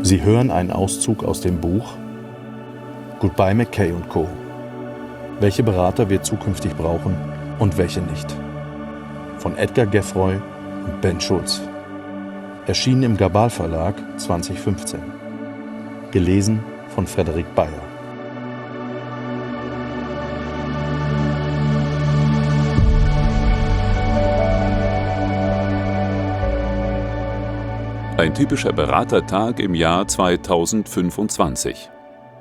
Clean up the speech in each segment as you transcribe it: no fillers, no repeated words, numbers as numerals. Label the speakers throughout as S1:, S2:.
S1: Sie hören einen Auszug aus dem Buch Goodbye McKay & Co. Welche Berater wir zukünftig brauchen und welche nicht. Von Edgar Geffroy und Ben Schulz. Erschienen im Gabal Verlag 2015. Gelesen von Frederik Beyer.
S2: Ein typischer Beratertag im Jahr 2025.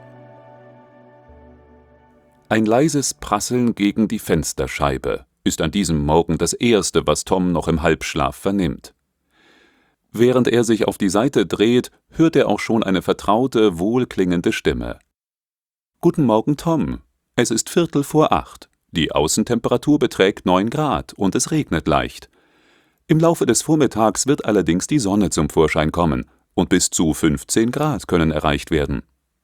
S2: Ein leises Prasseln gegen die Fensterscheibe ist an diesem Morgen das Erste, was Tom noch im Halbschlaf vernimmt. Während er sich auf die Seite dreht, hört er auch schon eine vertraute, wohlklingende Stimme. »Guten Morgen, Tom. Es ist 7:45. Die Außentemperatur beträgt 9 Grad und es regnet leicht. Im Laufe des Vormittags wird allerdings die Sonne zum Vorschein kommen und bis zu 15 Grad können erreicht werden.«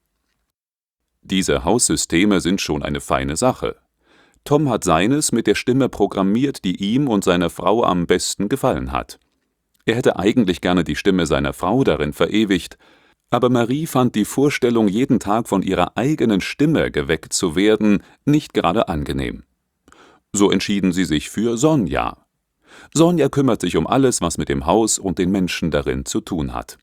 S2: Diese Haussysteme sind schon eine feine Sache. Tom hat seines mit der Stimme programmiert, die ihm und seiner Frau am besten gefallen hat. Er hätte eigentlich gerne die Stimme seiner Frau darin verewigt, aber Marie fand die Vorstellung, jeden Tag von ihrer eigenen Stimme geweckt zu werden, nicht gerade angenehm. So entschieden sie sich für Sonja. Sonja kümmert sich um alles, was mit dem Haus und den Menschen darin zu tun hat.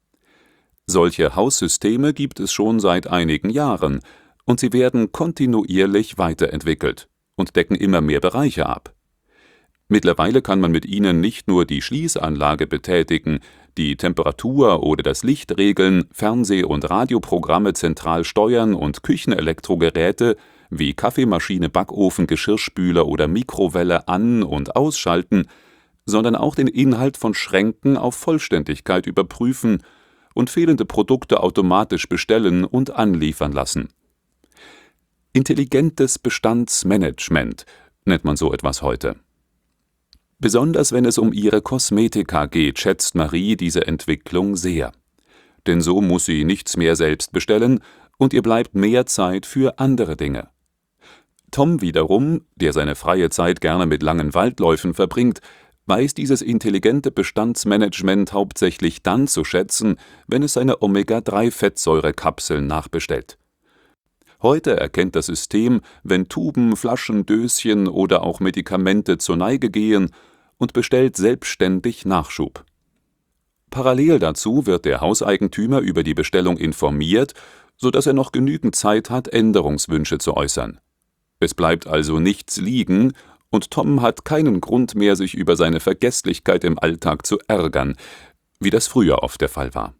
S2: Solche Haussysteme gibt es schon seit einigen Jahren und sie werden kontinuierlich weiterentwickelt und decken immer mehr Bereiche ab. Mittlerweile kann man mit ihnen nicht nur die Schließanlage betätigen, die Temperatur oder das Licht regeln, Fernseh- und Radioprogramme zentral steuern und Küchenelektrogeräte wie Kaffeemaschine, Backofen, Geschirrspüler oder Mikrowelle an- und ausschalten, sondern auch den Inhalt von Schränken auf Vollständigkeit überprüfen und fehlende Produkte automatisch bestellen und anliefern lassen. Intelligentes Bestandsmanagement nennt man so etwas heute. Besonders wenn es um ihre Kosmetika geht, schätzt Marie diese Entwicklung sehr. Denn so muss sie nichts mehr selbst bestellen und ihr bleibt mehr Zeit für andere Dinge. Tom wiederum, der seine freie Zeit gerne mit langen Waldläufen verbringt, weiß dieses intelligente Bestandsmanagement hauptsächlich dann zu schätzen, wenn es seine Omega-3-Fettsäurekapseln nachbestellt. Heute erkennt das System, wenn Tuben, Flaschen, Döschen oder auch Medikamente zur Neige gehen und bestellt selbstständig Nachschub. Parallel dazu wird der Hauseigentümer über die Bestellung informiert, sodass er noch genügend Zeit hat, Änderungswünsche zu äußern. Es bleibt also nichts liegen und Tom hat keinen Grund mehr, sich über seine Vergesslichkeit im Alltag zu ärgern, wie das früher oft der Fall war.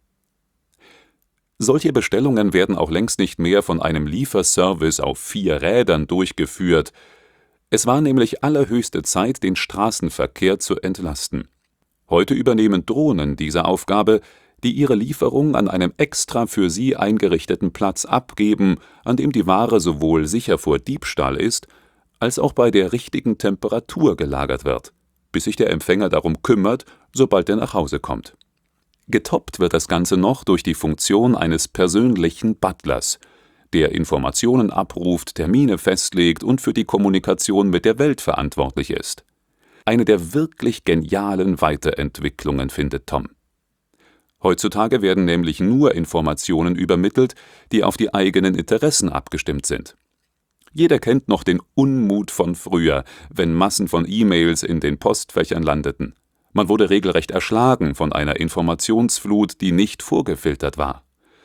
S2: Solche Bestellungen werden auch längst nicht mehr von einem Lieferservice auf 4 Rädern durchgeführt. Es war nämlich allerhöchste Zeit, den Straßenverkehr zu entlasten. Heute übernehmen Drohnen diese Aufgabe, die ihre Lieferung an einem extra für sie eingerichteten Platz abgeben, an dem die Ware sowohl sicher vor Diebstahl ist, als auch bei der richtigen Temperatur gelagert wird, bis sich der Empfänger darum kümmert, sobald er nach Hause kommt. Getoppt wird das Ganze noch durch die Funktion eines persönlichen Butlers, der Informationen abruft, Termine festlegt und für die Kommunikation mit der Welt verantwortlich ist. Eine der wirklich genialen Weiterentwicklungen findet Tom. Heutzutage werden nämlich nur Informationen übermittelt, die auf die eigenen Interessen abgestimmt sind. Jeder kennt noch den Unmut von früher, wenn Massen von E-Mails in den Postfächern landeten. Man wurde regelrecht erschlagen von einer Informationsflut, die nicht vorgefiltert war.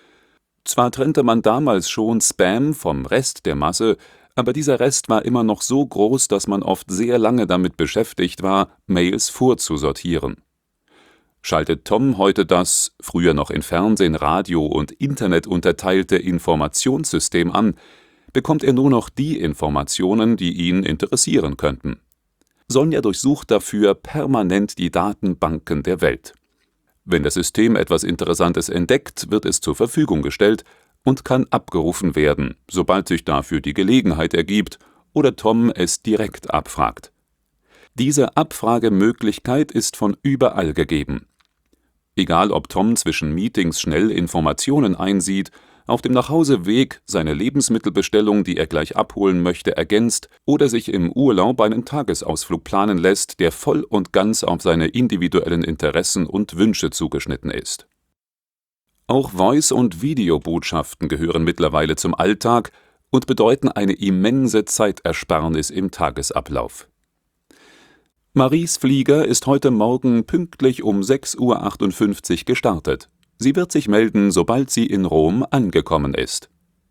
S2: Zwar trennte man damals schon Spam vom Rest der Masse, aber dieser Rest war immer noch so groß, dass man oft sehr lange damit beschäftigt war, Mails vorzusortieren. Schaltet Tom heute das, früher noch in Fernsehen, Radio und Internet unterteilte Informationssystem an, bekommt er nur noch die Informationen, die ihn interessieren könnten. Sonja durchsucht dafür permanent die Datenbanken der Welt. Wenn das System etwas Interessantes entdeckt, wird es zur Verfügung gestellt und kann abgerufen werden, sobald sich dafür die Gelegenheit ergibt oder Tom es direkt abfragt. Diese Abfragemöglichkeit ist von überall gegeben. Egal ob Tom zwischen Meetings schnell Informationen einsieht, auf dem Nachhauseweg seine Lebensmittelbestellung, die er gleich abholen möchte, ergänzt oder sich im Urlaub einen Tagesausflug planen lässt, der voll und ganz auf seine individuellen Interessen und Wünsche zugeschnitten ist. Auch Voice- und Videobotschaften gehören mittlerweile zum Alltag und bedeuten eine immense Zeitersparnis im Tagesablauf. Maries Flieger ist heute Morgen pünktlich um 6:58 Uhr gestartet. Sie wird sich melden, sobald sie in Rom angekommen ist.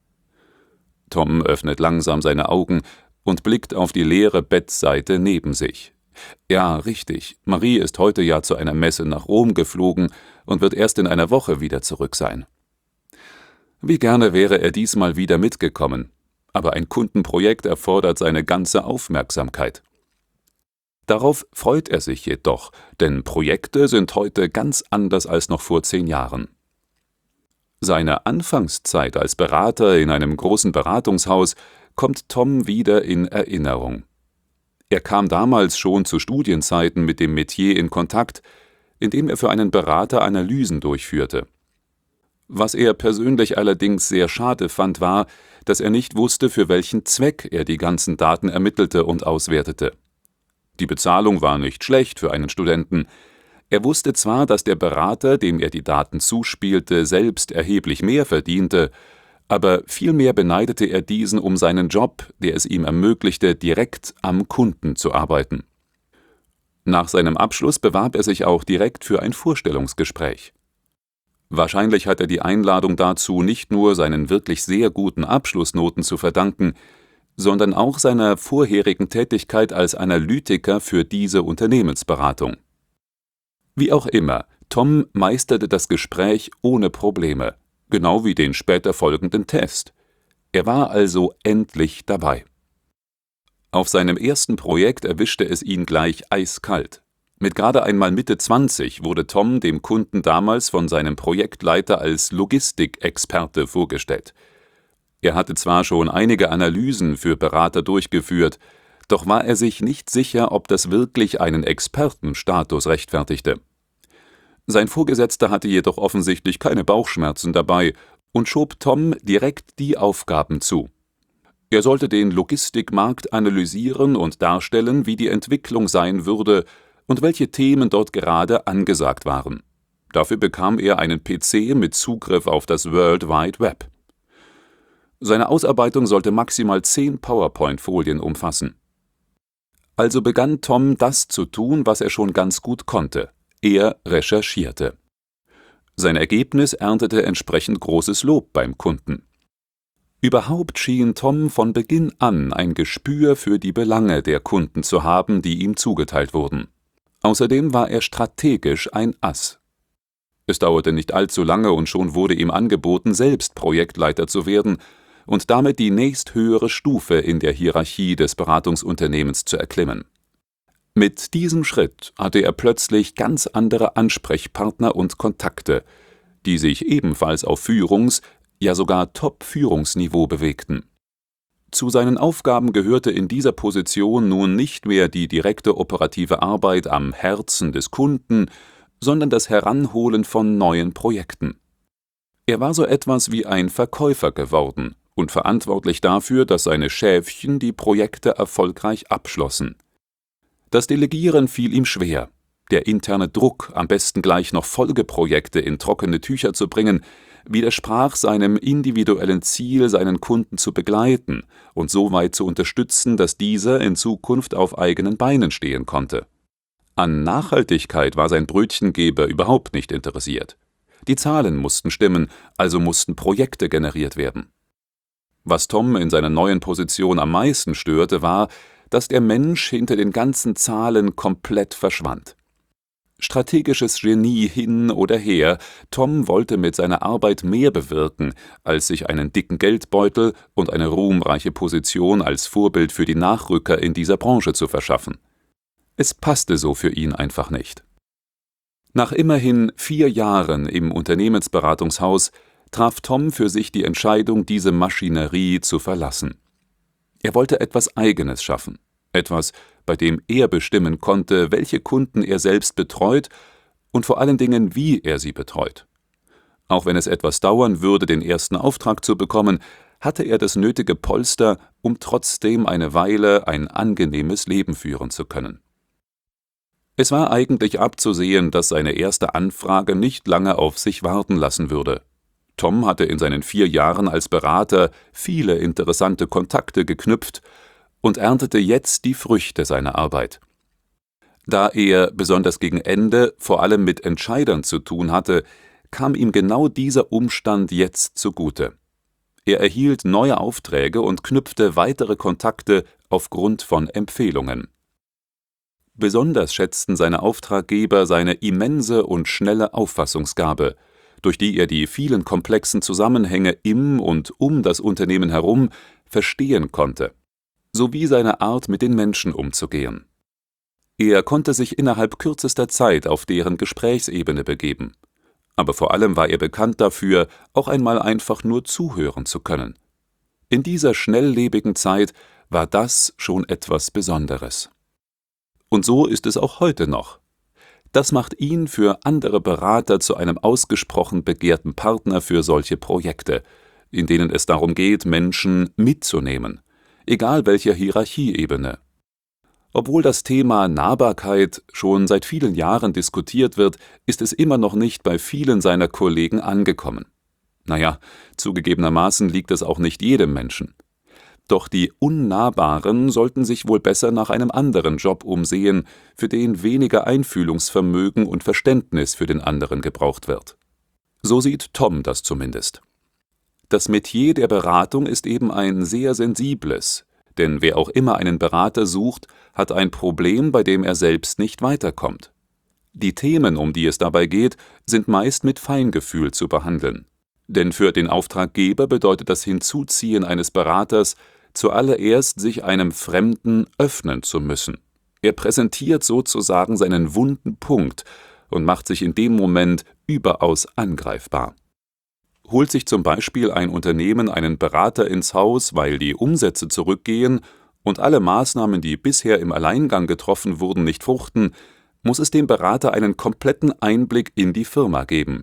S2: Tom öffnet langsam seine Augen und blickt auf die leere Bettseite neben sich. Ja, richtig, Marie ist heute ja zu einer Messe nach Rom geflogen und wird erst in einer Woche wieder zurück sein. Wie gerne wäre er diesmal wieder mitgekommen, aber ein Kundenprojekt erfordert seine ganze Aufmerksamkeit. Darauf freut er sich jedoch, denn Projekte sind heute ganz anders als noch vor 10 Jahren. Seine Anfangszeit als Berater in einem großen Beratungshaus kommt Tom wieder in Erinnerung. Er kam damals schon zu Studienzeiten mit dem Metier in Kontakt, indem er für einen Berater Analysen durchführte. Was er persönlich allerdings sehr schade fand, war, dass er nicht wusste, für welchen Zweck er die ganzen Daten ermittelte und auswertete. Die Bezahlung war nicht schlecht für einen Studenten. Er wusste zwar, dass der Berater, dem er die Daten zuspielte, selbst erheblich mehr verdiente, aber vielmehr beneidete er diesen um seinen Job, der es ihm ermöglichte, direkt am Kunden zu arbeiten. Nach seinem Abschluss bewarb er sich auch direkt für ein Vorstellungsgespräch. Wahrscheinlich hat er die Einladung dazu nicht nur seinen wirklich sehr guten Abschlussnoten zu verdanken, sondern auch seiner vorherigen Tätigkeit als Analytiker für diese Unternehmensberatung. Wie auch immer, Tom meisterte das Gespräch ohne Probleme, genau wie den später folgenden Test. Er war also endlich dabei. Auf seinem ersten Projekt erwischte es ihn gleich eiskalt. Mit gerade einmal Mitte 20 wurde Tom dem Kunden damals von seinem Projektleiter als Logistikexperte vorgestellt. Er hatte zwar schon einige Analysen für Berater durchgeführt, doch war er sich nicht sicher, ob das wirklich einen Expertenstatus rechtfertigte. Sein Vorgesetzter hatte jedoch offensichtlich keine Bauchschmerzen dabei und schob Tom direkt die Aufgaben zu. Er sollte den Logistikmarkt analysieren und darstellen, wie die Entwicklung sein würde und welche Themen dort gerade angesagt waren. Dafür bekam er einen PC mit Zugriff auf das World Wide Web. Seine Ausarbeitung sollte maximal 10 PowerPoint-Folien umfassen. Also begann Tom das zu tun, was er schon ganz gut konnte. Er recherchierte. Sein Ergebnis erntete entsprechend großes Lob beim Kunden. Überhaupt schien Tom von Beginn an ein Gespür für die Belange der Kunden zu haben, die ihm zugeteilt wurden. Außerdem war er strategisch ein Ass. Es dauerte nicht allzu lange und schon wurde ihm angeboten, selbst Projektleiter zu werden und damit die nächsthöhere Stufe in der Hierarchie des Beratungsunternehmens zu erklimmen. Mit diesem Schritt hatte er plötzlich ganz andere Ansprechpartner und Kontakte, die sich ebenfalls auf Führungs-, ja sogar Top-Führungsniveau bewegten. Zu seinen Aufgaben gehörte in dieser Position nun nicht mehr die direkte operative Arbeit am Herzen des Kunden, sondern das Heranholen von neuen Projekten. Er war so etwas wie ein Verkäufer geworden und verantwortlich dafür, dass seine Schäfchen die Projekte erfolgreich abschlossen. Das Delegieren fiel ihm schwer. Der interne Druck, am besten gleich noch Folgeprojekte in trockene Tücher zu bringen, widersprach seinem individuellen Ziel, seinen Kunden zu begleiten und so weit zu unterstützen, dass dieser in Zukunft auf eigenen Beinen stehen konnte. An Nachhaltigkeit war sein Brötchengeber überhaupt nicht interessiert. Die Zahlen mussten stimmen, also mussten Projekte generiert werden. Was Tom in seiner neuen Position am meisten störte, war, dass der Mensch hinter den ganzen Zahlen komplett verschwand. Strategisches Genie hin oder her, Tom wollte mit seiner Arbeit mehr bewirken, als sich einen dicken Geldbeutel und eine ruhmreiche Position als Vorbild für die Nachrücker in dieser Branche zu verschaffen. Es passte so für ihn einfach nicht. Nach immerhin 4 Jahren im Unternehmensberatungshaus traf Tom für sich die Entscheidung, diese Maschinerie zu verlassen. Er wollte etwas Eigenes schaffen, etwas, bei dem er bestimmen konnte, welche Kunden er selbst betreut und vor allen Dingen, wie er sie betreut. Auch wenn es etwas dauern würde, den ersten Auftrag zu bekommen, hatte er das nötige Polster, um trotzdem eine Weile ein angenehmes Leben führen zu können. Es war eigentlich abzusehen, dass seine erste Anfrage nicht lange auf sich warten lassen würde. Tom hatte in seinen 4 Jahren als Berater viele interessante Kontakte geknüpft und erntete jetzt die Früchte seiner Arbeit. Da er, besonders gegen Ende, vor allem mit Entscheidern zu tun hatte, kam ihm genau dieser Umstand jetzt zugute. Er erhielt neue Aufträge und knüpfte weitere Kontakte aufgrund von Empfehlungen. Besonders schätzten seine Auftraggeber seine immense und schnelle Auffassungsgabe, durch die er die vielen komplexen Zusammenhänge im und um das Unternehmen herum verstehen konnte, sowie seine Art, mit den Menschen umzugehen. Er konnte sich innerhalb kürzester Zeit auf deren Gesprächsebene begeben. Aber vor allem war er bekannt dafür, auch einmal einfach nur zuhören zu können. In dieser schnelllebigen Zeit war das schon etwas Besonderes. Und so ist es auch heute noch. Das macht ihn für andere Berater zu einem ausgesprochen begehrten Partner für solche Projekte, in denen es darum geht, Menschen mitzunehmen, egal welcher Hierarchieebene. Obwohl das Thema Nahbarkeit schon seit vielen Jahren diskutiert wird, ist es immer noch nicht bei vielen seiner Kollegen angekommen. Naja, zugegebenermaßen liegt es auch nicht jedem Menschen. Doch die Unnahbaren sollten sich wohl besser nach einem anderen Job umsehen, für den weniger Einfühlungsvermögen und Verständnis für den anderen gebraucht wird. So sieht Tom das zumindest. Das Metier der Beratung ist eben ein sehr sensibles, denn wer auch immer einen Berater sucht, hat ein Problem, bei dem er selbst nicht weiterkommt. Die Themen, um die es dabei geht, sind meist mit Feingefühl zu behandeln. Denn für den Auftraggeber bedeutet das Hinzuziehen eines Beraters zuallererst, sich einem Fremden öffnen zu müssen. Er präsentiert sozusagen seinen wunden Punkt und macht sich in dem Moment überaus angreifbar. Holt sich zum Beispiel ein Unternehmen einen Berater ins Haus, weil die Umsätze zurückgehen und alle Maßnahmen, die bisher im Alleingang getroffen wurden, nicht fruchten, muss es dem Berater einen kompletten Einblick in die Firma geben.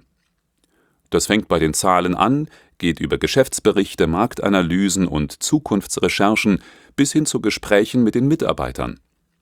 S2: Das fängt bei den Zahlen an, geht über Geschäftsberichte, Marktanalysen und Zukunftsrecherchen bis hin zu Gesprächen mit den Mitarbeitern.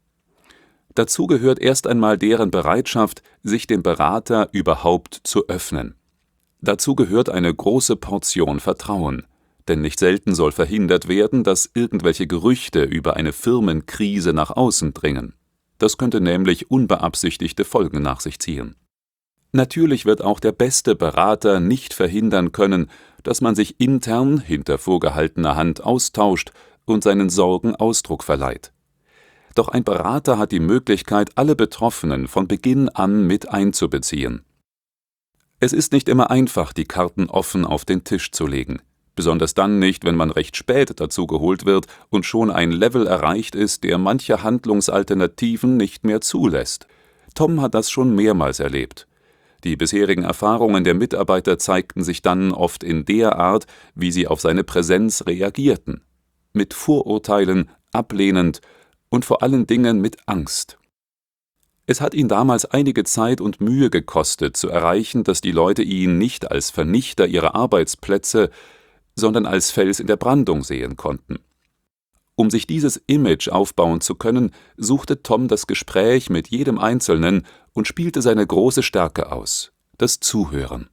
S2: Dazu gehört erst einmal deren Bereitschaft, sich dem Berater überhaupt zu öffnen. Dazu gehört eine große Portion Vertrauen, denn nicht selten soll verhindert werden, dass irgendwelche Gerüchte über eine Firmenkrise nach außen dringen. Das könnte nämlich unbeabsichtigte Folgen nach sich ziehen. Natürlich wird auch der beste Berater nicht verhindern können, dass man sich intern hinter vorgehaltener Hand austauscht und seinen Sorgen Ausdruck verleiht. Doch ein Berater hat die Möglichkeit, alle Betroffenen von Beginn an mit einzubeziehen. Es ist nicht immer einfach, die Karten offen auf den Tisch zu legen. Besonders dann nicht, wenn man recht spät dazu geholt wird und schon ein Level erreicht ist, der manche Handlungsalternativen nicht mehr zulässt. Tom hat das schon mehrmals erlebt. Die bisherigen Erfahrungen der Mitarbeiter zeigten sich dann oft in der Art, wie sie auf seine Präsenz reagierten. Mit Vorurteilen, ablehnend und vor allen Dingen mit Angst. Es hat ihn damals einige Zeit und Mühe gekostet, zu erreichen, dass die Leute ihn nicht als Vernichter ihrer Arbeitsplätze, sondern als Fels in der Brandung sehen konnten. Um sich dieses Image aufbauen zu können, suchte Tom das Gespräch mit jedem Einzelnen und spielte seine große Stärke aus, das Zuhören.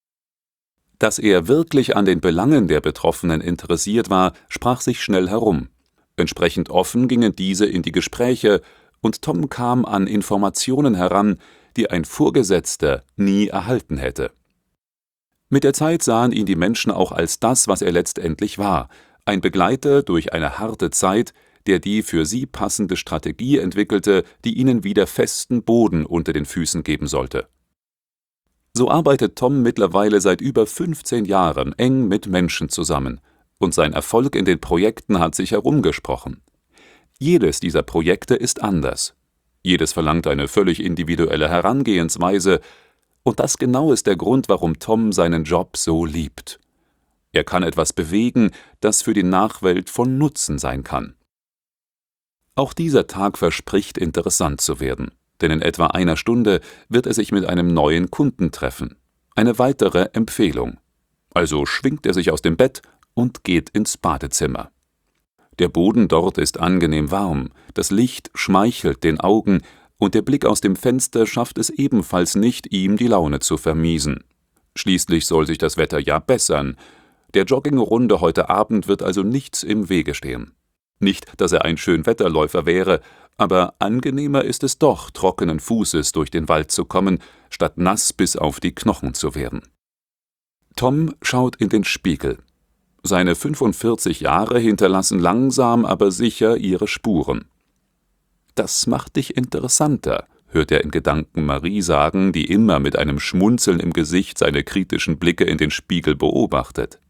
S2: Dass er wirklich an den Belangen der Betroffenen interessiert war, sprach sich schnell herum. Entsprechend offen gingen diese in die Gespräche, und Tom kam an Informationen heran, die ein Vorgesetzter nie erhalten hätte. Mit der Zeit sahen ihn die Menschen auch als das, was er letztendlich war, ein Begleiter durch eine harte Zeit, der die für sie passende Strategie entwickelte, die ihnen wieder festen Boden unter den Füßen geben sollte. So arbeitet Tom mittlerweile seit über 15 Jahren eng mit Menschen zusammen, und sein Erfolg in den Projekten hat sich herumgesprochen. Jedes dieser Projekte ist anders. Jedes verlangt eine völlig individuelle Herangehensweise, und das genau ist der Grund, warum Tom seinen Job so liebt. Er kann etwas bewegen, das für die Nachwelt von Nutzen sein kann. Auch dieser Tag verspricht interessant zu werden, denn in etwa einer Stunde wird er sich mit einem neuen Kunden treffen. Eine weitere Empfehlung. Also schwingt er sich aus dem Bett und geht ins Badezimmer. Der Boden dort ist angenehm warm, das Licht schmeichelt den Augen und der Blick aus dem Fenster schafft es ebenfalls nicht, ihm die Laune zu vermiesen. Schließlich soll sich das Wetter ja bessern. Der Joggingrunde heute Abend wird also nichts im Wege stehen. Nicht, dass er ein Schönwetterläufer wäre, aber angenehmer ist es doch, trockenen Fußes durch den Wald zu kommen, statt nass bis auf die Knochen zu werden. Tom schaut in den Spiegel. Seine 45 Jahre hinterlassen langsam, aber sicher ihre Spuren. »Das macht dich interessanter«, hört er in Gedanken Marie sagen, die immer mit einem Schmunzeln im Gesicht seine kritischen Blicke in den Spiegel beobachtet.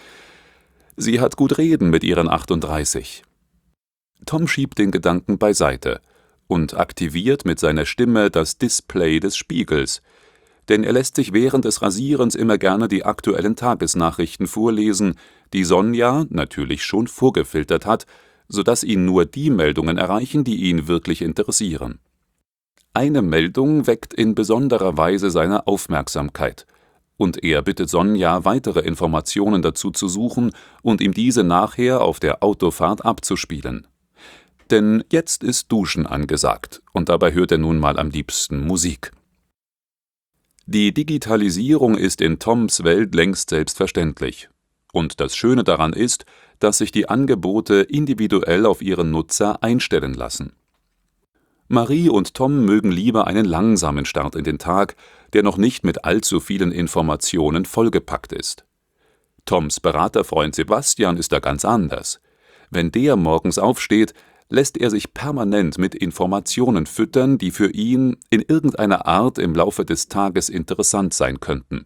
S2: Sie hat gut reden mit ihren 38. Tom schiebt den Gedanken beiseite und aktiviert mit seiner Stimme das Display des Spiegels, denn er lässt sich während des Rasierens immer gerne die aktuellen Tagesnachrichten vorlesen, die Sonja natürlich schon vorgefiltert hat, sodass ihn nur die Meldungen erreichen, die ihn wirklich interessieren. Eine Meldung weckt in besonderer Weise seine Aufmerksamkeit, und er bittet Sonja, weitere Informationen dazu zu suchen und ihm diese nachher auf der Autofahrt abzuspielen. Denn jetzt ist Duschen angesagt, und dabei hört er nun mal am liebsten Musik. Die Digitalisierung ist in Toms Welt längst selbstverständlich. Und das Schöne daran ist, dass sich die Angebote individuell auf ihren Nutzer einstellen lassen. Marie und Tom mögen lieber einen langsamen Start in den Tag, der noch nicht mit allzu vielen Informationen vollgepackt ist. Toms Beraterfreund Sebastian ist da ganz anders. Wenn der morgens aufsteht, lässt er sich permanent mit Informationen füttern, die für ihn in irgendeiner Art im Laufe des Tages interessant sein könnten.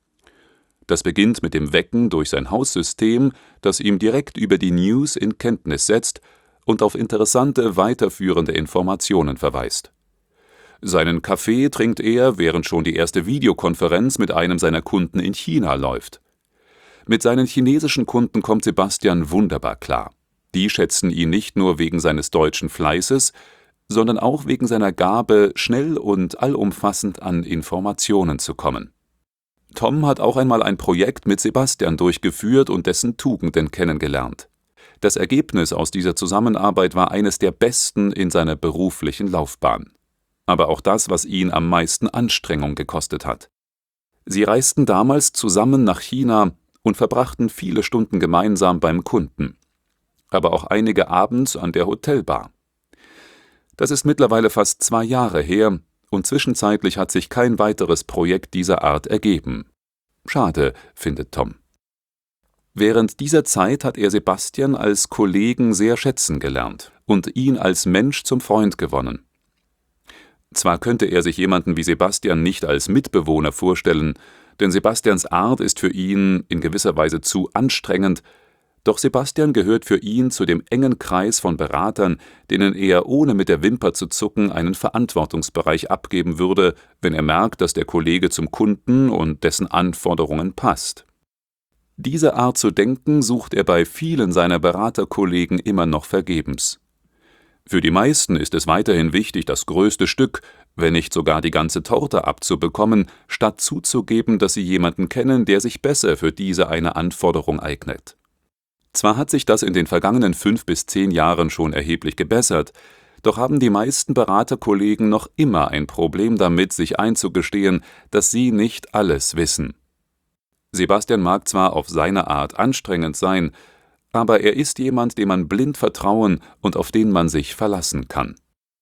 S2: Das beginnt mit dem Wecken durch sein Haussystem, das ihm direkt über die News in Kenntnis setzt und auf interessante, weiterführende Informationen verweist. Seinen Kaffee trinkt er, während schon die erste Videokonferenz mit einem seiner Kunden in China läuft. Mit seinen chinesischen Kunden kommt Sebastian wunderbar klar. Die schätzen ihn nicht nur wegen seines deutschen Fleißes, sondern auch wegen seiner Gabe, schnell und allumfassend an Informationen zu kommen. Tom hat auch einmal ein Projekt mit Sebastian durchgeführt und dessen Tugenden kennengelernt. Das Ergebnis aus dieser Zusammenarbeit war eines der besten in seiner beruflichen Laufbahn. Aber auch das, was ihn am meisten Anstrengung gekostet hat. Sie reisten damals zusammen nach China und verbrachten viele Stunden gemeinsam beim Kunden. Aber auch einige abends an der Hotelbar. Das ist mittlerweile fast 2 Jahre her und zwischenzeitlich hat sich kein weiteres Projekt dieser Art ergeben. Schade, findet Tom. Während dieser Zeit hat er Sebastian als Kollegen sehr schätzen gelernt und ihn als Mensch zum Freund gewonnen. Zwar könnte er sich jemanden wie Sebastian nicht als Mitbewohner vorstellen, denn Sebastians Art ist für ihn in gewisser Weise zu anstrengend, doch Sebastian gehört für ihn zu dem engen Kreis von Beratern, denen er ohne mit der Wimper zu zucken einen Verantwortungsbereich abgeben würde, wenn er merkt, dass der Kollege zum Kunden und dessen Anforderungen passt. Diese Art zu denken sucht er bei vielen seiner Beraterkollegen immer noch vergebens. Für die meisten ist es weiterhin wichtig, das größte Stück, wenn nicht sogar die ganze Torte abzubekommen, statt zuzugeben, dass sie jemanden kennen, der sich besser für diese eine Anforderung eignet. Zwar hat sich das in den vergangenen 5 bis 10 Jahren schon erheblich gebessert, doch haben die meisten Beraterkollegen noch immer ein Problem damit, sich einzugestehen, dass sie nicht alles wissen. Sebastian mag zwar auf seine Art anstrengend sein, aber er ist jemand, dem man blind vertrauen und auf den man sich verlassen kann.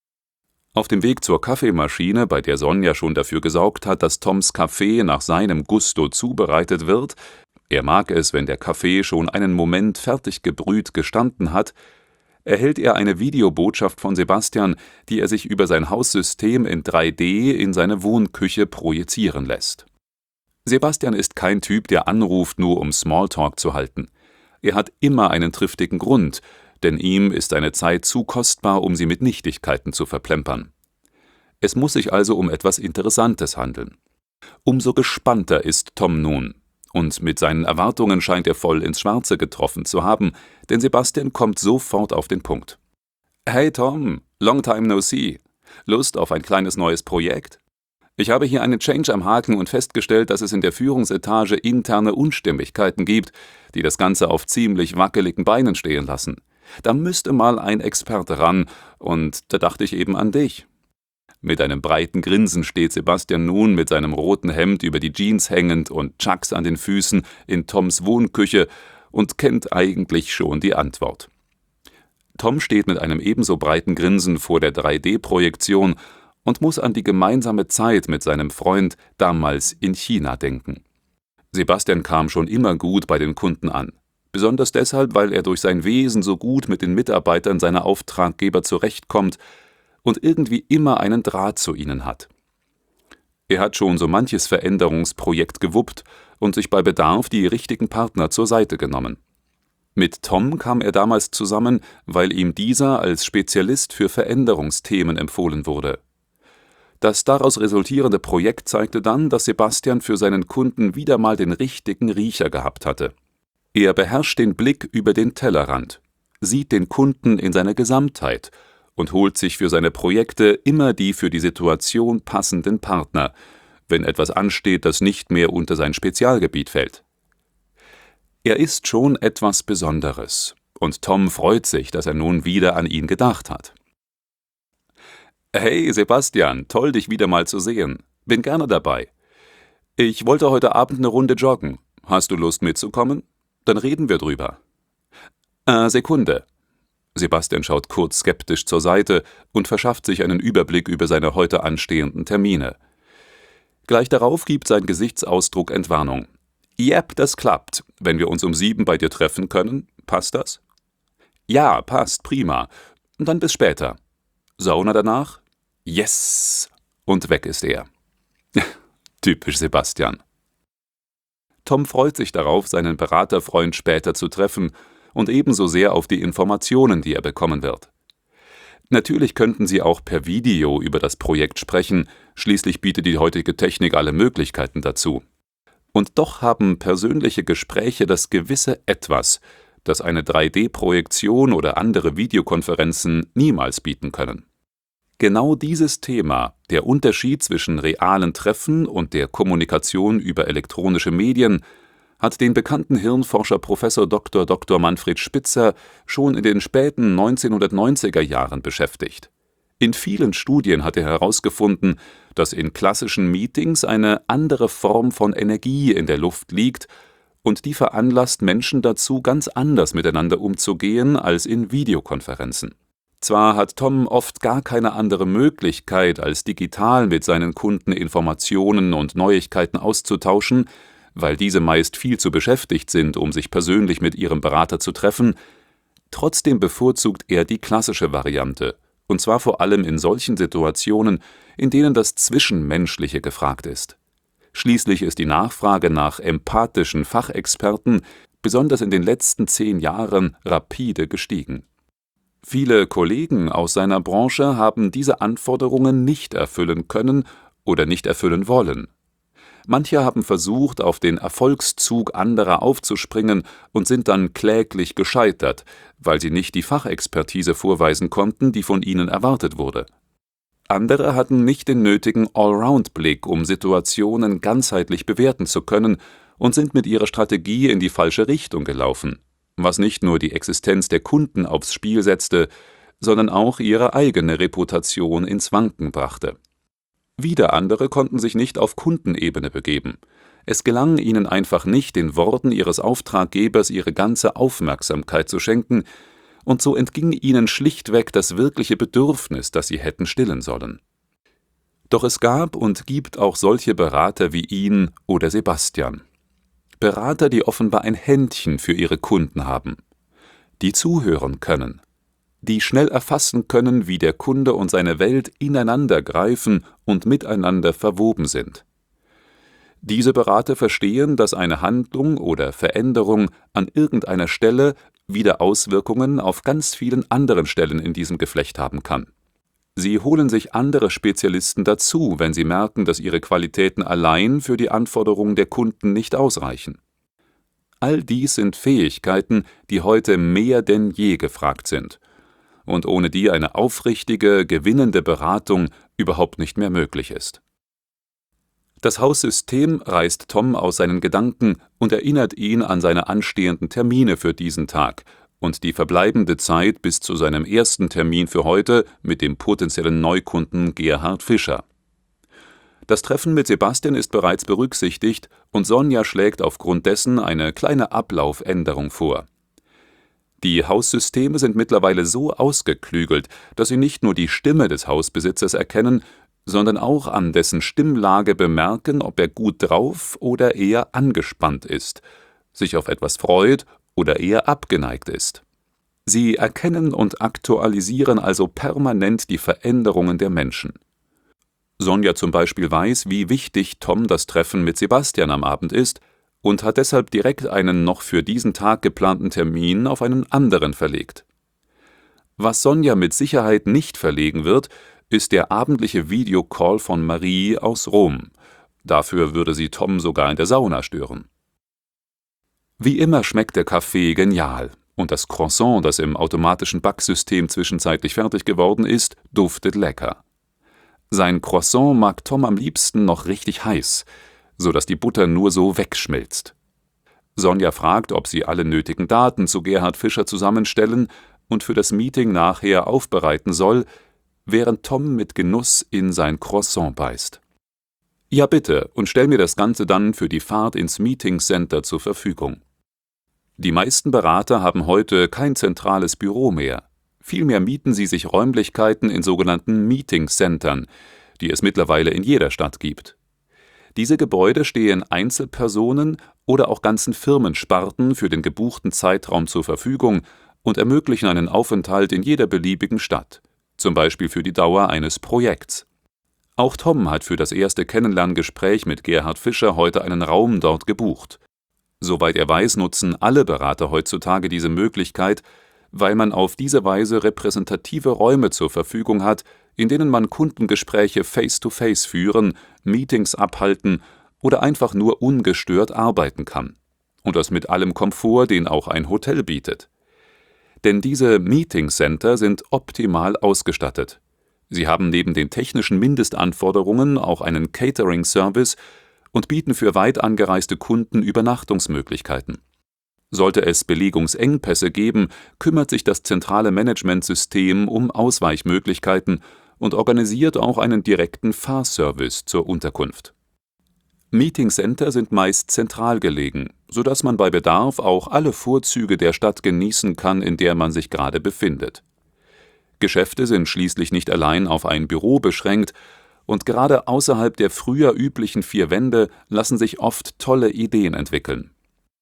S2: Auf dem Weg zur Kaffeemaschine, bei der Sonja schon dafür gesorgt hat, dass Toms Kaffee nach seinem Gusto zubereitet wird, er mag es, wenn der Kaffee schon einen Moment fertig gebrüht gestanden hat, erhält er eine Videobotschaft von Sebastian, die er sich über sein Haussystem in 3D in seine Wohnküche projizieren lässt. Sebastian ist kein Typ, der anruft, nur um Smalltalk zu halten. Er hat immer einen triftigen Grund, denn ihm ist seine Zeit zu kostbar, um sie mit Nichtigkeiten zu verplempern. Es muss sich also um etwas Interessantes handeln. Umso gespannter ist Tom nun. Und mit seinen Erwartungen scheint er voll ins Schwarze getroffen zu haben, denn Sebastian kommt sofort auf den Punkt. »Hey Tom, long time no see. Lust auf ein kleines neues Projekt? Ich habe hier einen Change am Haken und festgestellt, dass es in der Führungsetage interne Unstimmigkeiten gibt, die das Ganze auf ziemlich wackeligen Beinen stehen lassen. Da müsste mal ein Experte ran, und da dachte ich eben an dich.« Mit einem breiten Grinsen steht Sebastian nun mit seinem roten Hemd über die Jeans hängend und Chucks an den Füßen in Toms Wohnküche und kennt eigentlich schon die Antwort. Tom steht mit einem ebenso breiten Grinsen vor der 3D-Projektion und muss an die gemeinsame Zeit mit seinem Freund damals in China denken. Sebastian kam schon immer gut bei den Kunden an. Besonders deshalb, weil er durch sein Wesen so gut mit den Mitarbeitern seiner Auftraggeber zurechtkommt und irgendwie immer einen Draht zu ihnen hat. Er hat schon so manches Veränderungsprojekt gewuppt und sich bei Bedarf die richtigen Partner zur Seite genommen. Mit Tom kam er damals zusammen, weil ihm dieser als Spezialist für Veränderungsthemen empfohlen wurde. Das daraus resultierende Projekt zeigte dann, dass Sebastian für seinen Kunden wieder mal den richtigen Riecher gehabt hatte. Er beherrscht den Blick über den Tellerrand, sieht den Kunden in seiner Gesamtheit und holt sich für seine Projekte immer die für die Situation passenden Partner, wenn etwas ansteht, das nicht mehr unter sein Spezialgebiet fällt. Er ist schon etwas Besonderes, und Tom freut sich, dass er nun wieder an ihn gedacht hat. »Hey Sebastian, toll dich wieder mal zu sehen. Bin gerne dabei. Ich wollte heute Abend eine Runde joggen. Hast du Lust mitzukommen? Dann reden wir drüber.« Sekunde. Sebastian schaut kurz skeptisch zur Seite und verschafft sich einen Überblick über seine heute anstehenden Termine. Gleich darauf gibt sein Gesichtsausdruck Entwarnung. »Jep, das klappt. Wenn wir uns um 7 bei dir treffen können, passt das?« »Ja, passt, prima. Dann bis später.« Sauna danach? Yes! Und weg ist er. Typisch Sebastian. Tom freut sich darauf, seinen Beraterfreund später zu treffen und ebenso sehr auf die Informationen, die er bekommen wird. Natürlich könnten sie auch per Video über das Projekt sprechen, schließlich bietet die heutige Technik alle Möglichkeiten dazu. Und doch haben persönliche Gespräche das gewisse Etwas, das eine 3D-Projektion oder andere Videokonferenzen niemals bieten können. Genau dieses Thema, der Unterschied zwischen realen Treffen und der Kommunikation über elektronische Medien, hat den bekannten Hirnforscher Prof. Dr. Manfred Spitzer schon in den späten 1990er Jahren beschäftigt. In vielen Studien hat er herausgefunden, dass in klassischen Meetings eine andere Form von Energie in der Luft liegt und die veranlasst Menschen dazu, ganz anders miteinander umzugehen als in Videokonferenzen. Zwar hat Tom oft gar keine andere Möglichkeit, als digital mit seinen Kunden Informationen und Neuigkeiten auszutauschen, weil diese meist viel zu beschäftigt sind, um sich persönlich mit ihrem Berater zu treffen, trotzdem bevorzugt er die klassische Variante, und zwar vor allem in solchen Situationen, in denen das Zwischenmenschliche gefragt ist. Schließlich ist die Nachfrage nach empathischen Fachexperten besonders in den letzten 10 Jahren rapide gestiegen. Viele Kollegen aus seiner Branche haben diese Anforderungen nicht erfüllen können oder nicht erfüllen wollen. Manche haben versucht, auf den Erfolgszug anderer aufzuspringen und sind dann kläglich gescheitert, weil sie nicht die Fachexpertise vorweisen konnten, die von ihnen erwartet wurde. Andere hatten nicht den nötigen Allround-Blick, um Situationen ganzheitlich bewerten zu können, und sind mit ihrer Strategie in die falsche Richtung gelaufen, was nicht nur die Existenz der Kunden aufs Spiel setzte, sondern auch ihre eigene Reputation ins Wanken brachte. Wieder andere konnten sich nicht auf Kundenebene begeben. Es gelang ihnen einfach nicht, den Worten ihres Auftraggebers ihre ganze Aufmerksamkeit zu schenken, und so entging ihnen schlichtweg das wirkliche Bedürfnis, das sie hätten stillen sollen. Doch es gab und gibt auch solche Berater wie ihn oder Sebastian. Berater, die offenbar ein Händchen für ihre Kunden haben, die zuhören können, die schnell erfassen können, wie der Kunde und seine Welt ineinander greifen und miteinander verwoben sind. Diese Berater verstehen, dass eine Handlung oder Veränderung an irgendeiner Stelle wieder Auswirkungen auf ganz vielen anderen Stellen in diesem Geflecht haben kann. Sie holen sich andere Spezialisten dazu, wenn sie merken, dass ihre Qualitäten allein für die Anforderungen der Kunden nicht ausreichen. All dies sind Fähigkeiten, die heute mehr denn je gefragt sind und ohne die eine aufrichtige, gewinnende Beratung überhaupt nicht mehr möglich ist. Das Haussystem reißt Tom aus seinen Gedanken und erinnert ihn an seine anstehenden Termine für diesen Tag und die verbleibende Zeit bis zu seinem ersten Termin für heute mit dem potenziellen Neukunden Gerhard Fischer. Das Treffen mit Sebastian ist bereits berücksichtigt und Sonja schlägt aufgrund dessen eine kleine Ablaufänderung vor. Die Haussysteme sind mittlerweile so ausgeklügelt, dass sie nicht nur die Stimme des Hausbesitzers erkennen, sondern auch an dessen Stimmlage bemerken, ob er gut drauf oder eher angespannt ist, sich auf etwas freut oder eher abgeneigt ist. Sie erkennen und aktualisieren also permanent die Veränderungen der Menschen. Sonja zum Beispiel weiß, wie wichtig Tom das Treffen mit Sebastian am Abend ist und hat deshalb direkt einen noch für diesen Tag geplanten Termin auf einen anderen verlegt. Was Sonja mit Sicherheit nicht verlegen wird, ist der abendliche Videocall von Marie aus Rom. Dafür würde sie Tom sogar in der Sauna stören. Wie immer schmeckt der Kaffee genial und das Croissant, das im automatischen Backsystem zwischenzeitlich fertig geworden ist, duftet lecker. Sein Croissant mag Tom am liebsten noch richtig heiß, sodass die Butter nur so wegschmilzt. Sonja fragt, ob sie alle nötigen Daten zu Gerhard Fischer zusammenstellen und für das Meeting nachher aufbereiten soll, während Tom mit Genuss in sein Croissant beißt. »Ja bitte, und stell mir das Ganze dann für die Fahrt ins Meeting Center zur Verfügung.« Die meisten Berater haben heute kein zentrales Büro mehr. Vielmehr mieten sie sich Räumlichkeiten in sogenannten Meeting-Centern, die es mittlerweile in jeder Stadt gibt. Diese Gebäude stehen Einzelpersonen oder auch ganzen Firmensparten für den gebuchten Zeitraum zur Verfügung und ermöglichen einen Aufenthalt in jeder beliebigen Stadt, zum Beispiel für die Dauer eines Projekts. Auch Tom hat für das erste Kennenlerngespräch mit Gerhard Fischer heute einen Raum dort gebucht. Soweit er weiß, nutzen alle Berater heutzutage diese Möglichkeit, weil man auf diese Weise repräsentative Räume zur Verfügung hat, in denen man Kundengespräche face-to-face führen, Meetings abhalten oder einfach nur ungestört arbeiten kann. Und das mit allem Komfort, den auch ein Hotel bietet. Denn diese Meeting Center sind optimal ausgestattet. Sie haben neben den technischen Mindestanforderungen auch einen Catering-Service und bieten für weit angereiste Kunden Übernachtungsmöglichkeiten. Sollte es Belegungsengpässe geben, kümmert sich das zentrale Managementsystem um Ausweichmöglichkeiten und organisiert auch einen direkten Fahrservice zur Unterkunft. Meetingcenter sind meist zentral gelegen, sodass man bei Bedarf auch alle Vorzüge der Stadt genießen kann, in der man sich gerade befindet. Geschäfte sind schließlich nicht allein auf ein Büro beschränkt, und gerade außerhalb der früher üblichen 4 Wände lassen sich oft tolle Ideen entwickeln.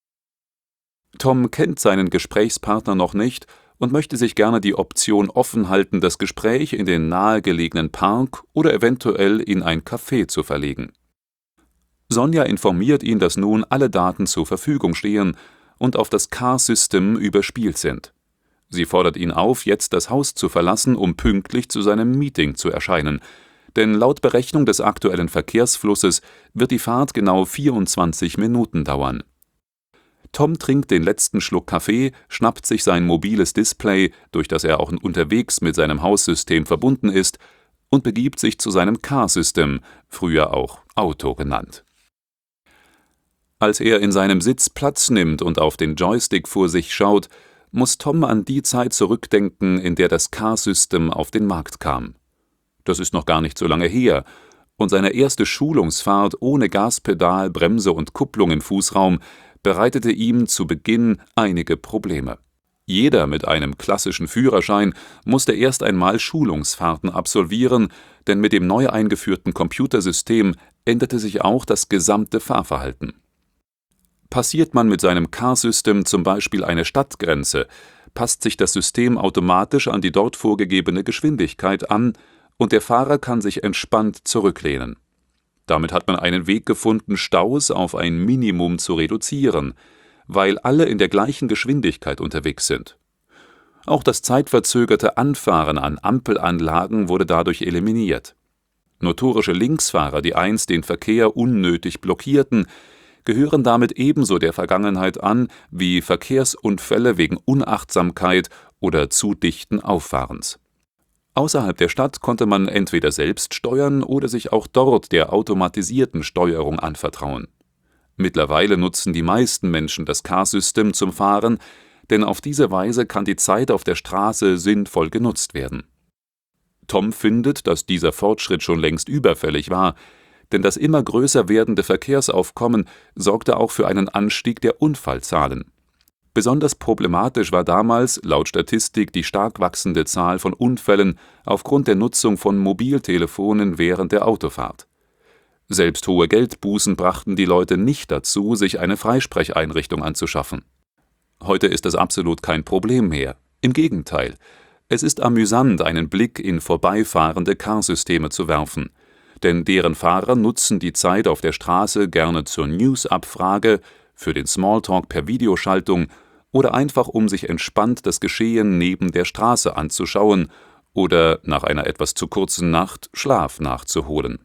S2: Tom kennt seinen Gesprächspartner noch nicht und möchte sich gerne die Option offen halten, das Gespräch in den nahegelegenen Park oder eventuell in ein Café zu verlegen. Sonja informiert ihn, dass nun alle Daten zur Verfügung stehen und auf das Car-System überspielt sind. Sie fordert ihn auf, jetzt das Haus zu verlassen, um pünktlich zu seinem Meeting zu erscheinen, denn laut Berechnung des aktuellen Verkehrsflusses wird die Fahrt genau 24 Minuten dauern. Tom trinkt den letzten Schluck Kaffee, schnappt sich sein mobiles Display, durch das er auch unterwegs mit seinem Haussystem verbunden ist, und begibt sich zu seinem Car-System, früher auch Auto genannt. Als er in seinem Sitz Platz nimmt und auf den Joystick vor sich schaut, muss Tom an die Zeit zurückdenken, in der das Car-System auf den Markt kam. Das ist noch gar nicht so lange her, und seine erste Schulungsfahrt ohne Gaspedal, Bremse und Kupplung im Fußraum bereitete ihm zu Beginn einige Probleme. Jeder mit einem klassischen Führerschein musste erst einmal Schulungsfahrten absolvieren, denn mit dem neu eingeführten Computersystem änderte sich auch das gesamte Fahrverhalten. Passiert man mit seinem Car-System zum Beispiel eine Stadtgrenze, passt sich das System automatisch an die dort vorgegebene Geschwindigkeit an und der Fahrer kann sich entspannt zurücklehnen. Damit hat man einen Weg gefunden, Staus auf ein Minimum zu reduzieren, weil alle in der gleichen Geschwindigkeit unterwegs sind. Auch das zeitverzögerte Anfahren an Ampelanlagen wurde dadurch eliminiert. Notorische Linksfahrer, die einst den Verkehr unnötig blockierten, gehören damit ebenso der Vergangenheit an wie Verkehrsunfälle wegen Unachtsamkeit oder zu dichten Auffahrens. Außerhalb der Stadt konnte man entweder selbst steuern oder sich auch dort der automatisierten Steuerung anvertrauen. Mittlerweile nutzen die meisten Menschen das Car-System zum Fahren, denn auf diese Weise kann die Zeit auf der Straße sinnvoll genutzt werden. Tom findet, dass dieser Fortschritt schon längst überfällig war, denn das immer größer werdende Verkehrsaufkommen sorgte auch für einen Anstieg der Unfallzahlen. Besonders problematisch war damals laut Statistik die stark wachsende Zahl von Unfällen aufgrund der Nutzung von Mobiltelefonen während der Autofahrt. Selbst hohe Geldbußen brachten die Leute nicht dazu, sich eine Freisprecheinrichtung anzuschaffen. Heute ist das absolut kein Problem mehr. Im Gegenteil, es ist amüsant, einen Blick in vorbeifahrende Carsysteme zu werfen, denn deren Fahrer nutzen die Zeit auf der Straße gerne zur News-Abfrage, für den Smalltalk per Videoschaltung oder einfach um sich entspannt das Geschehen neben der Straße anzuschauen oder nach einer etwas zu kurzen Nacht Schlaf nachzuholen.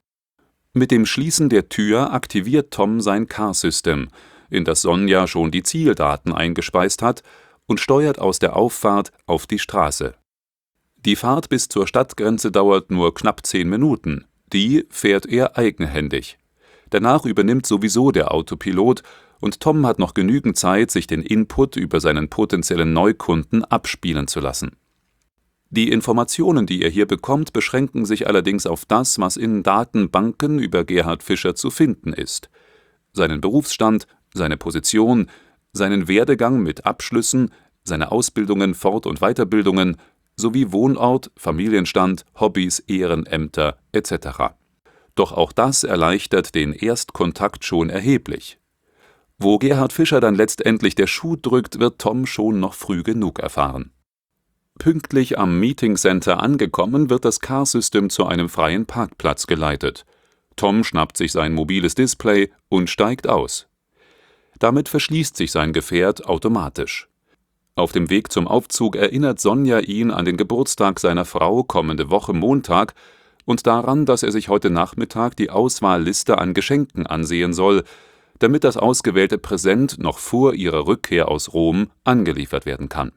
S2: Mit dem Schließen der Tür aktiviert Tom sein Carsystem, in das Sonja schon die Zieldaten eingespeist hat, und steuert aus der Auffahrt auf die Straße. Die Fahrt bis zur Stadtgrenze dauert nur knapp 10 Minuten, die fährt er eigenhändig. Danach übernimmt sowieso der Autopilot und Tom hat noch genügend Zeit, sich den Input über seinen potenziellen Neukunden abspielen zu lassen. Die Informationen, die er hier bekommt, beschränken sich allerdings auf das, was in Datenbanken über Gerhard Fischer zu finden ist: seinen Berufsstand, seine Position, seinen Werdegang mit Abschlüssen, seine Ausbildungen, Fort- und Weiterbildungen sowie Wohnort, Familienstand, Hobbys, Ehrenämter etc. Doch auch das erleichtert den Erstkontakt schon erheblich. Wo Gerhard Fischer dann letztendlich der Schuh drückt, wird Tom schon noch früh genug erfahren. Pünktlich am Meeting Center angekommen, wird das Carsystem zu einem freien Parkplatz geleitet. Tom schnappt sich sein mobiles Display und steigt aus. Damit verschließt sich sein Gefährt automatisch. Auf dem Weg zum Aufzug erinnert Sonja ihn an den Geburtstag seiner Frau kommende Woche Montag und daran, dass er sich heute Nachmittag die Auswahlliste an Geschenken ansehen soll, damit das ausgewählte Präsent noch vor ihrer Rückkehr aus Rom angeliefert werden kann.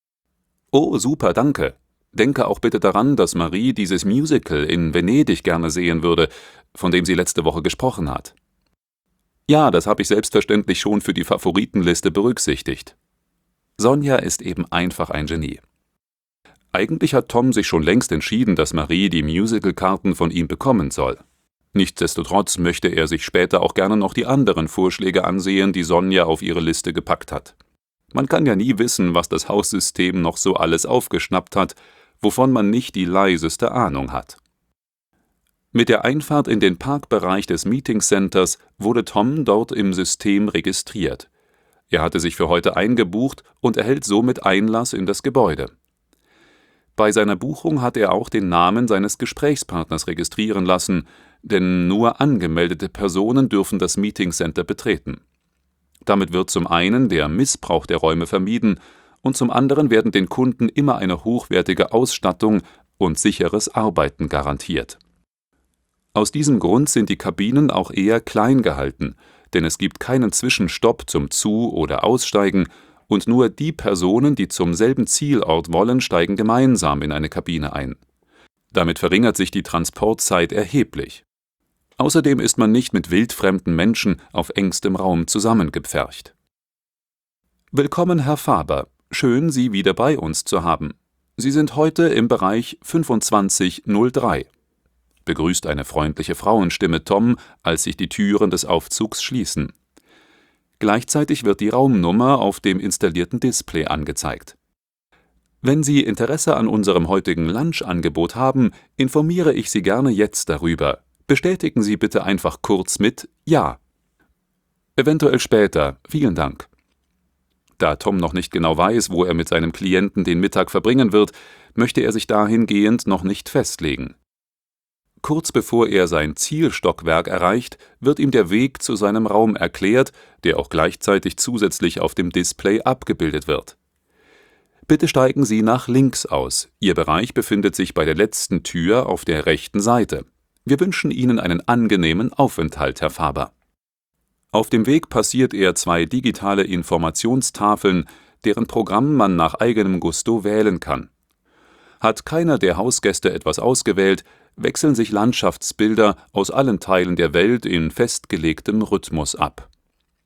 S2: »Oh, super, danke. Denke auch bitte daran, dass Marie dieses Musical in Venedig gerne sehen würde, von dem sie letzte Woche gesprochen hat.« »Ja, das habe ich selbstverständlich schon für die Favoritenliste berücksichtigt.« Sonja ist eben einfach ein Genie. Eigentlich hat Tom sich schon längst entschieden, dass Marie die Musicalkarten von ihm bekommen soll. Nichtsdestotrotz möchte er sich später auch gerne noch die anderen Vorschläge ansehen, die Sonja auf ihre Liste gepackt hat. Man kann ja nie wissen, was das Haussystem noch so alles aufgeschnappt hat, wovon man nicht die leiseste Ahnung hat. Mit der Einfahrt in den Parkbereich des Meeting Centers wurde Tom dort im System registriert. Er hatte sich für heute eingebucht und erhält somit Einlass in das Gebäude. Bei seiner Buchung hat er auch den Namen seines Gesprächspartners registrieren lassen, denn nur angemeldete Personen dürfen das Meeting Center betreten. Damit wird zum einen der Missbrauch der Räume vermieden und zum anderen werden den Kunden immer eine hochwertige Ausstattung und sicheres Arbeiten garantiert. Aus diesem Grund sind die Kabinen auch eher klein gehalten, denn es gibt keinen Zwischenstopp zum Zu- oder Aussteigen und nur die Personen, die zum selben Zielort wollen, steigen gemeinsam in eine Kabine ein. Damit verringert sich die Transportzeit erheblich. Außerdem ist man nicht mit wildfremden Menschen auf engstem Raum zusammengepfercht. »Willkommen, Herr Faber. Schön, Sie wieder bei uns zu haben. Sie sind heute im Bereich 2503«, begrüßt eine freundliche Frauenstimme Tom, als sich die Türen des Aufzugs schließen. Gleichzeitig wird die Raumnummer auf dem installierten Display angezeigt. »Wenn Sie Interesse an unserem heutigen Lunchangebot haben, informiere ich Sie gerne jetzt darüber. Bestätigen Sie bitte einfach kurz mit »Ja«. »Eventuell später, vielen Dank.« Da Tom noch nicht genau weiß, wo er mit seinem Klienten den Mittag verbringen wird, möchte er sich dahingehend noch nicht festlegen. Kurz bevor er sein Zielstockwerk erreicht, wird ihm der Weg zu seinem Raum erklärt, der auch gleichzeitig zusätzlich auf dem Display abgebildet wird. »Bitte steigen Sie nach links aus. Ihr Bereich befindet sich bei der letzten Tür auf der rechten Seite. Wir wünschen Ihnen einen angenehmen Aufenthalt, Herr Faber.« Auf dem Weg passiert er 2 digitale Informationstafeln, deren Programm man nach eigenem Gusto wählen kann. Hat keiner der Hausgäste etwas ausgewählt, wechseln sich Landschaftsbilder aus allen Teilen der Welt in festgelegtem Rhythmus ab.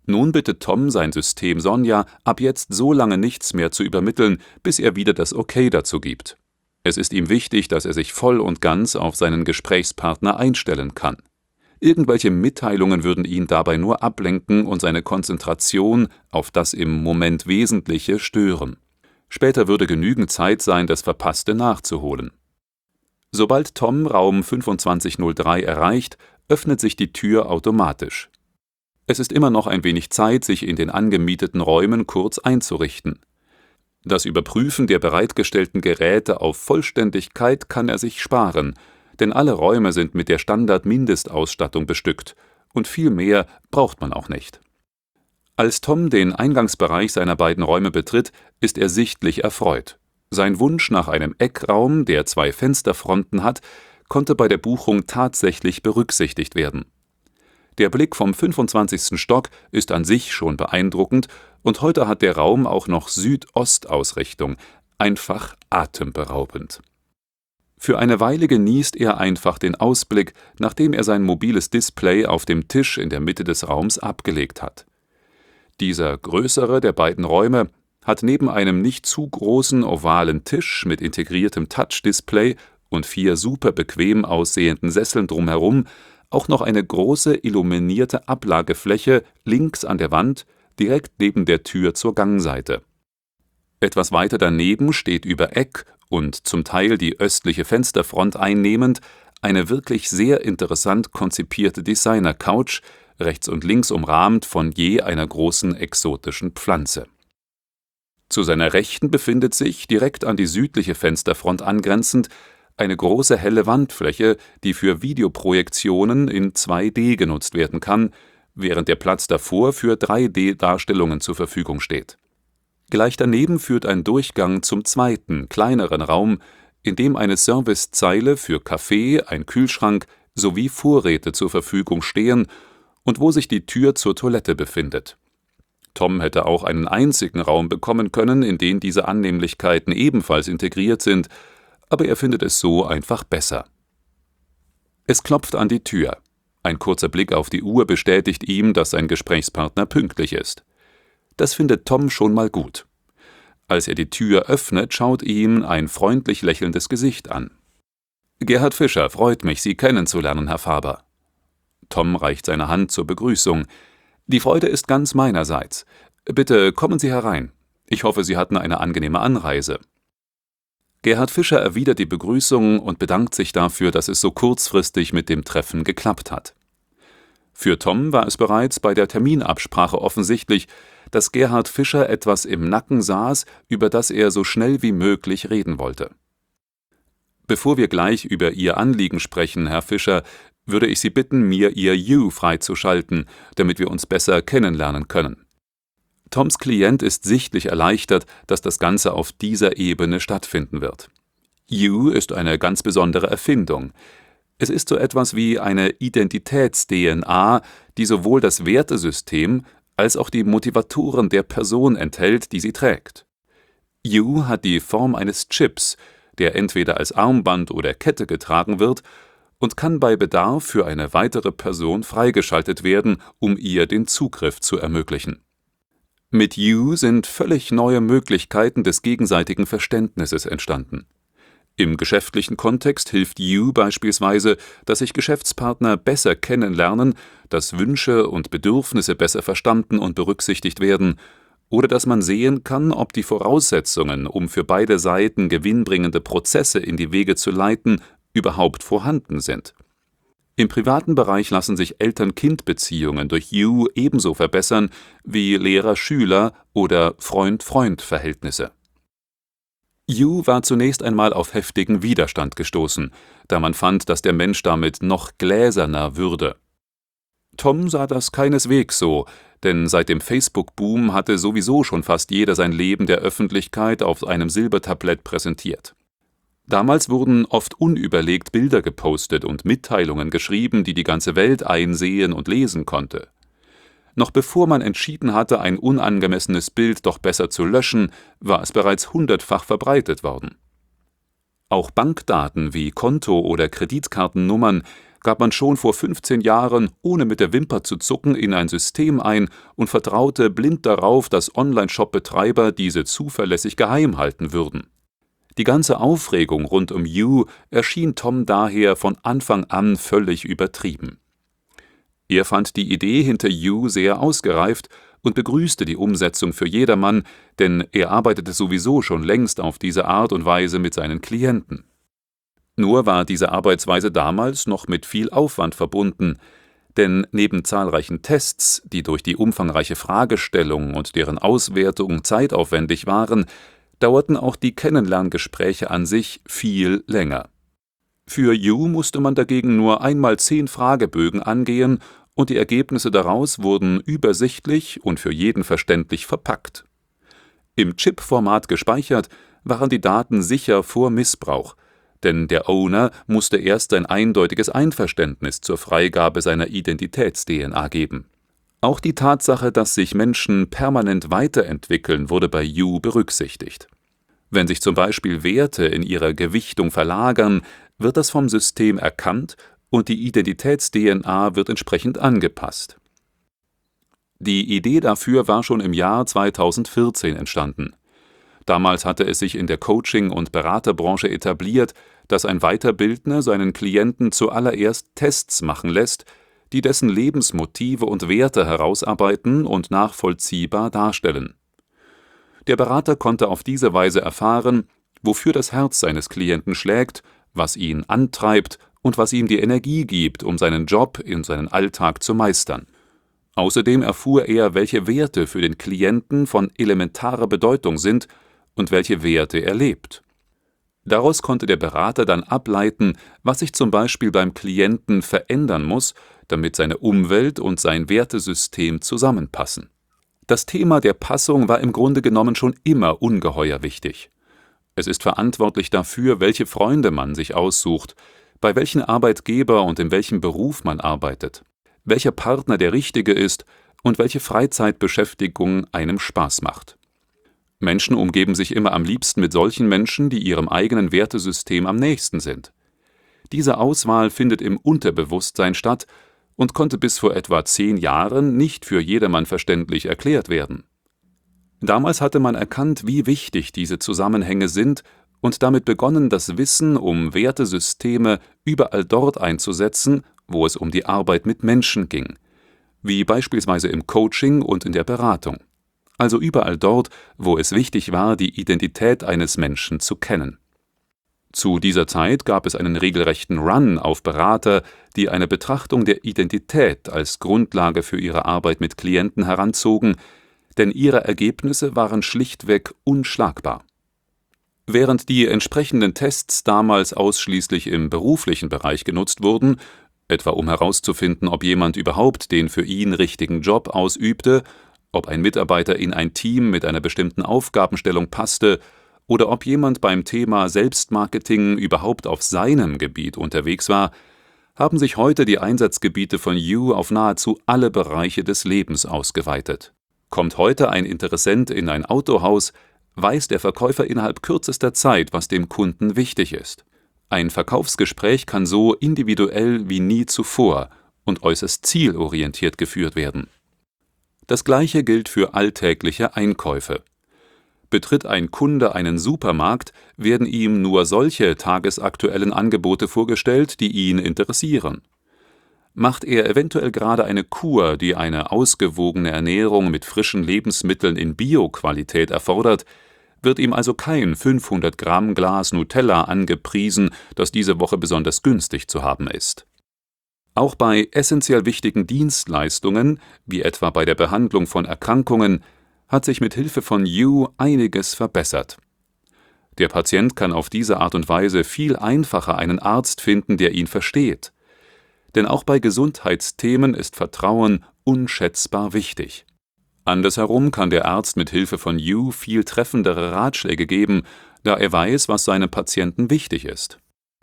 S2: Nun bittet Tom sein System Sonja, ab jetzt so lange nichts mehr zu übermitteln, bis er wieder das Okay dazu gibt. Es ist ihm wichtig, dass er sich voll und ganz auf seinen Gesprächspartner einstellen kann. Irgendwelche Mitteilungen würden ihn dabei nur ablenken und seine Konzentration auf das im Moment Wesentliche stören. Später würde genügend Zeit sein, das Verpasste nachzuholen. Sobald Tom Raum 2503 erreicht, öffnet sich die Tür automatisch. Es ist immer noch ein wenig Zeit, sich in den angemieteten Räumen kurz einzurichten. Das Überprüfen der bereitgestellten Geräte auf Vollständigkeit kann er sich sparen, denn alle Räume sind mit der Standard-Mindestausstattung bestückt und viel mehr braucht man auch nicht. Als Tom den Eingangsbereich seiner beiden Räume betritt, ist er sichtlich erfreut. Sein Wunsch nach einem Eckraum, der 2 Fensterfronten hat, konnte bei der Buchung tatsächlich berücksichtigt werden. Der Blick vom 25. Stock ist an sich schon beeindruckend und heute hat der Raum auch noch Südostausrichtung, einfach atemberaubend. Für eine Weile genießt er einfach den Ausblick, nachdem er sein mobiles Display auf dem Tisch in der Mitte des Raums abgelegt hat. Dieser größere der beiden Räume hat neben einem nicht zu großen ovalen Tisch mit integriertem Touch-Display und 4 super bequem aussehenden Sesseln drumherum auch noch eine große illuminierte Ablagefläche links an der Wand, direkt neben der Tür zur Gangseite. Etwas weiter daneben steht über Eck und zum Teil die östliche Fensterfront einnehmend eine wirklich sehr interessant konzipierte Designer-Couch, rechts und links umrahmt von je einer großen exotischen Pflanze. Zu seiner Rechten befindet sich, direkt an die südliche Fensterfront angrenzend, eine große helle Wandfläche, die für Videoprojektionen in 2D genutzt werden kann, während der Platz davor für 3D-Darstellungen zur Verfügung steht. Gleich daneben führt ein Durchgang zum zweiten, kleineren Raum, in dem eine Servicezeile für Kaffee, ein Kühlschrank sowie Vorräte zur Verfügung stehen und wo sich die Tür zur Toilette befindet. Tom hätte auch einen einzigen Raum bekommen können, in den diese Annehmlichkeiten ebenfalls integriert sind, aber er findet es so einfach besser. Es klopft an die Tür. Ein kurzer Blick auf die Uhr bestätigt ihm, dass sein Gesprächspartner pünktlich ist. Das findet Tom schon mal gut. Als er die Tür öffnet, schaut ihm ein freundlich lächelndes Gesicht an. »Gerhard Fischer, freut mich, Sie kennenzulernen, Herr Faber.« Tom reicht seine Hand zur Begrüßung. »Die Freude ist ganz meinerseits. Bitte kommen Sie herein. Ich hoffe, Sie hatten eine angenehme Anreise.« Gerhard Fischer erwidert die Begrüßung und bedankt sich dafür, dass es so kurzfristig mit dem Treffen geklappt hat. Für Tom war es bereits bei der Terminabsprache offensichtlich, dass Gerhard Fischer etwas im Nacken saß, über das er so schnell wie möglich reden wollte. »Bevor wir gleich über Ihr Anliegen sprechen, Herr Fischer, würde ich Sie bitten, mir Ihr You freizuschalten, damit wir uns besser kennenlernen können.« Toms Klient ist sichtlich erleichtert, dass das Ganze auf dieser Ebene stattfinden wird. You ist eine ganz besondere Erfindung. Es ist so etwas wie eine Identitäts-DNA, die sowohl das Wertesystem als auch die Motivatoren der Person enthält, die sie trägt. You hat die Form eines Chips, der entweder als Armband oder Kette getragen wird und kann bei Bedarf für eine weitere Person freigeschaltet werden, um ihr den Zugriff zu ermöglichen. Mit You sind völlig neue Möglichkeiten des gegenseitigen Verständnisses entstanden. Im geschäftlichen Kontext hilft You beispielsweise, dass sich Geschäftspartner besser kennenlernen, dass Wünsche und Bedürfnisse besser verstanden und berücksichtigt werden oder dass man sehen kann, ob die Voraussetzungen, um für beide Seiten gewinnbringende Prozesse in die Wege zu leiten, überhaupt vorhanden sind. Im privaten Bereich lassen sich Eltern-Kind-Beziehungen durch You ebenso verbessern wie Lehrer-Schüler- oder Freund-Freund-Verhältnisse. You war zunächst einmal auf heftigen Widerstand gestoßen, da man fand, dass der Mensch damit noch gläserner würde. Tom sah das keineswegs so, denn seit dem Facebook-Boom hatte sowieso schon fast jeder sein Leben der Öffentlichkeit auf einem Silbertablett präsentiert. Damals wurden oft unüberlegt Bilder gepostet und Mitteilungen geschrieben, die die ganze Welt einsehen und lesen konnte. Noch bevor man entschieden hatte, ein unangemessenes Bild doch besser zu löschen, war es bereits 100-fach verbreitet worden. Auch Bankdaten wie Konto- oder Kreditkartennummern gab man schon vor 15 Jahren, ohne mit der Wimper zu zucken, in ein System ein und vertraute blind darauf, dass Online-Shop-Betreiber diese zuverlässig geheim halten würden. Die ganze Aufregung rund um You erschien Tom daher von Anfang an völlig übertrieben. Er fand die Idee hinter You sehr ausgereift und begrüßte die Umsetzung für jedermann, denn er arbeitete sowieso schon längst auf diese Art und Weise mit seinen Klienten. Nur war diese Arbeitsweise damals noch mit viel Aufwand verbunden, denn neben zahlreichen Tests, die durch die umfangreiche Fragestellung und deren Auswertung zeitaufwendig waren, dauerten auch die Kennenlerngespräche an sich viel länger. Für You musste man dagegen nur einmal 10 Fragebögen angehen und die Ergebnisse daraus wurden übersichtlich und für jeden verständlich verpackt. Im Chip-Format gespeichert waren die Daten sicher vor Missbrauch, denn der Owner musste erst sein eindeutiges Einverständnis zur Freigabe seiner Identitäts-DNA geben. Auch die Tatsache, dass sich Menschen permanent weiterentwickeln, wurde bei You berücksichtigt. Wenn sich zum Beispiel Werte in ihrer Gewichtung verlagern, wird das vom System erkannt und die Identitäts-DNA wird entsprechend angepasst. Die Idee dafür war schon im Jahr 2014 entstanden. Damals hatte es sich in der Coaching- und Beraterbranche etabliert, dass ein Weiterbildner seinen Klienten zuallererst Tests machen lässt, die dessen Lebensmotive und Werte herausarbeiten und nachvollziehbar darstellen. Der Berater konnte auf diese Weise erfahren, wofür das Herz seines Klienten schlägt, was ihn antreibt und was ihm die Energie gibt, um seinen Job in seinen Alltag zu meistern. Außerdem erfuhr er, welche Werte für den Klienten von elementarer Bedeutung sind und welche Werte er lebt. Daraus konnte der Berater dann ableiten, was sich zum Beispiel beim Klienten verändern muss, damit seine Umwelt und sein Wertesystem zusammenpassen. Das Thema der Passung war im Grunde genommen schon immer ungeheuer wichtig. Es ist verantwortlich dafür, welche Freunde man sich aussucht, bei welchem Arbeitgeber und in welchem Beruf man arbeitet, welcher Partner der richtige ist und welche Freizeitbeschäftigung einem Spaß macht. Menschen umgeben sich immer am liebsten mit solchen Menschen, die ihrem eigenen Wertesystem am nächsten sind. Diese Auswahl findet im Unterbewusstsein statt und konnte bis vor etwa 10 Jahren nicht für jedermann verständlich erklärt werden. Damals hatte man erkannt, wie wichtig diese Zusammenhänge sind und damit begonnen, das Wissen um Wertesysteme überall dort einzusetzen, wo es um die Arbeit mit Menschen ging, wie beispielsweise im Coaching und in der Beratung. Also überall dort, wo es wichtig war, die Identität eines Menschen zu kennen. Zu dieser Zeit gab es einen regelrechten Run auf Berater, die eine Betrachtung der Identität als Grundlage für ihre Arbeit mit Klienten heranzogen, denn ihre Ergebnisse waren schlichtweg unschlagbar. Während die entsprechenden Tests damals ausschließlich im beruflichen Bereich genutzt wurden, etwa um herauszufinden, ob jemand überhaupt den für ihn richtigen Job ausübte, ob ein Mitarbeiter in ein Team mit einer bestimmten Aufgabenstellung passte oder ob jemand beim Thema Selbstmarketing überhaupt auf seinem Gebiet unterwegs war, haben sich heute die Einsatzgebiete von You auf nahezu alle Bereiche des Lebens ausgeweitet. Kommt heute ein Interessent in ein Autohaus, weiß der Verkäufer innerhalb kürzester Zeit, was dem Kunden wichtig ist. Ein Verkaufsgespräch kann so individuell wie nie zuvor und äußerst zielorientiert geführt werden. Das Gleiche gilt für alltägliche Einkäufe. Betritt ein Kunde einen Supermarkt, werden ihm nur solche tagesaktuellen Angebote vorgestellt, die ihn interessieren. Macht er eventuell gerade eine Kur, die eine ausgewogene Ernährung mit frischen Lebensmitteln in Bio-Qualität erfordert, wird ihm also kein 500 Gramm Glas Nutella angepriesen, das diese Woche besonders günstig zu haben ist. Auch bei essentiell wichtigen Dienstleistungen, wie etwa bei der Behandlung von Erkrankungen, hat sich mit Hilfe von You einiges verbessert. Der Patient kann auf diese Art und Weise viel einfacher einen Arzt finden, der ihn versteht. Denn auch bei Gesundheitsthemen ist Vertrauen unschätzbar wichtig. Andersherum kann der Arzt mit Hilfe von You viel treffendere Ratschläge geben, da er weiß, was seinem Patienten wichtig ist.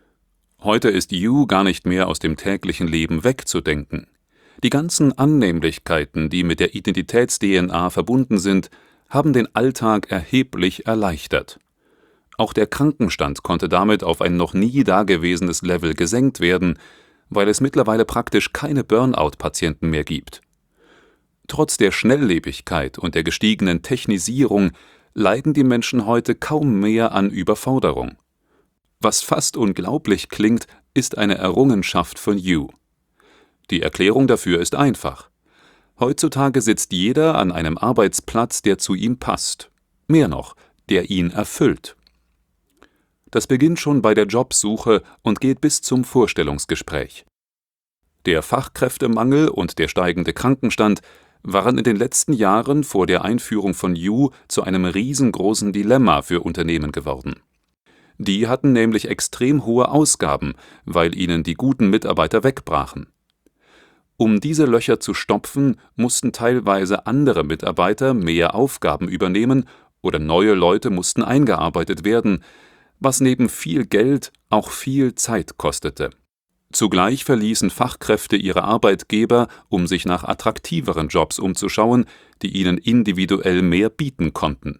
S2: Heute ist You gar nicht mehr aus dem täglichen Leben wegzudenken. Die ganzen Annehmlichkeiten, die mit der Identitäts-DNA verbunden sind, haben den Alltag erheblich erleichtert. Auch der Krankenstand konnte damit auf ein noch nie dagewesenes Level gesenkt werden, weil es mittlerweile praktisch keine Burnout-Patienten mehr gibt. Trotz der Schnelllebigkeit und der gestiegenen Technisierung leiden die Menschen heute kaum mehr an Überforderung. Was fast unglaublich klingt, ist eine Errungenschaft von You. Die Erklärung dafür ist einfach. Heutzutage sitzt jeder an einem Arbeitsplatz, der zu ihm passt. Mehr noch, der ihn erfüllt. Das beginnt schon bei der Jobsuche und geht bis zum Vorstellungsgespräch. Der Fachkräftemangel und der steigende Krankenstand waren in den letzten Jahren vor der Einführung von You zu einem riesengroßen Dilemma für Unternehmen geworden. Die hatten nämlich extrem hohe Ausgaben, weil ihnen die guten Mitarbeiter wegbrachen. Um diese Löcher zu stopfen, mussten teilweise andere Mitarbeiter mehr Aufgaben übernehmen oder neue Leute mussten eingearbeitet werden, was neben viel Geld auch viel Zeit kostete. Zugleich verließen Fachkräfte ihre Arbeitgeber, um sich nach attraktiveren Jobs umzuschauen, die ihnen individuell mehr bieten konnten.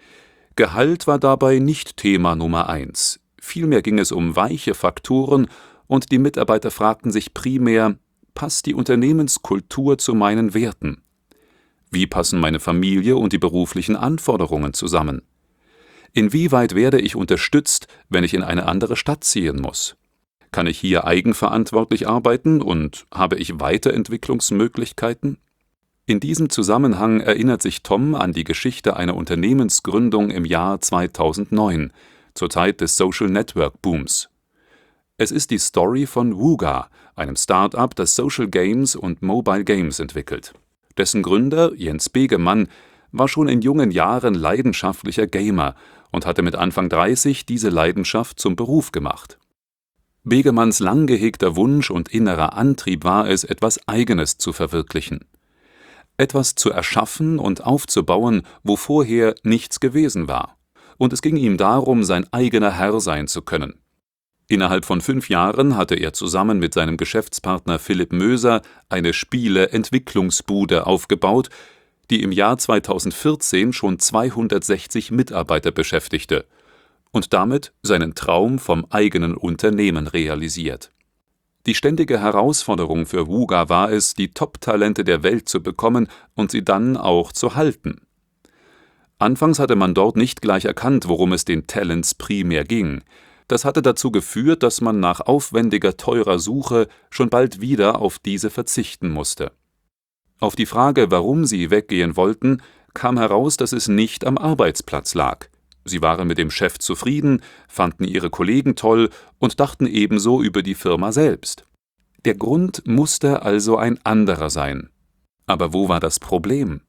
S2: Gehalt war dabei nicht Thema Nummer 1. Vielmehr ging es um weiche Faktoren und die Mitarbeiter fragten sich primär: Passt die Unternehmenskultur zu meinen Werten? Wie passen meine Familie und die beruflichen Anforderungen zusammen? Inwieweit werde ich unterstützt, wenn ich in eine andere Stadt ziehen muss? Kann ich hier eigenverantwortlich arbeiten und habe ich Weiterentwicklungsmöglichkeiten? In diesem Zusammenhang erinnert sich Tom an die Geschichte einer Unternehmensgründung im Jahr 2009, zur Zeit des Social Network Booms. Es ist die Story von Wooga, einem Start-up, das Social Games und Mobile Games entwickelt. Dessen Gründer, Jens Begemann, war schon in jungen Jahren leidenschaftlicher Gamer und hatte mit Anfang 30 diese Leidenschaft zum Beruf gemacht. Begemanns lang gehegter Wunsch und innerer Antrieb war es, etwas Eigenes zu verwirklichen. Etwas zu erschaffen und aufzubauen, wo vorher nichts gewesen war. Und es ging ihm darum, sein eigener Herr sein zu können. Innerhalb von 5 Jahren hatte er zusammen mit seinem Geschäftspartner Philipp Möser eine Spiele-Entwicklungsbude aufgebaut, die im Jahr 2014 schon 260 Mitarbeiter beschäftigte und damit seinen Traum vom eigenen Unternehmen realisiert. Die ständige Herausforderung für Wooga war es, die Top-Talente der Welt zu bekommen und sie dann auch zu halten. Anfangs hatte man dort nicht gleich erkannt, worum es den Talents primär ging. Das hatte dazu geführt, dass man nach aufwendiger, teurer Suche schon bald wieder auf diese verzichten musste. Auf die Frage, warum sie weggehen wollten, kam heraus, dass es nicht am Arbeitsplatz lag. Sie waren mit dem Chef zufrieden, fanden ihre Kollegen toll und dachten ebenso über die Firma selbst. Der Grund musste also ein anderer sein. Aber wo war das Problem?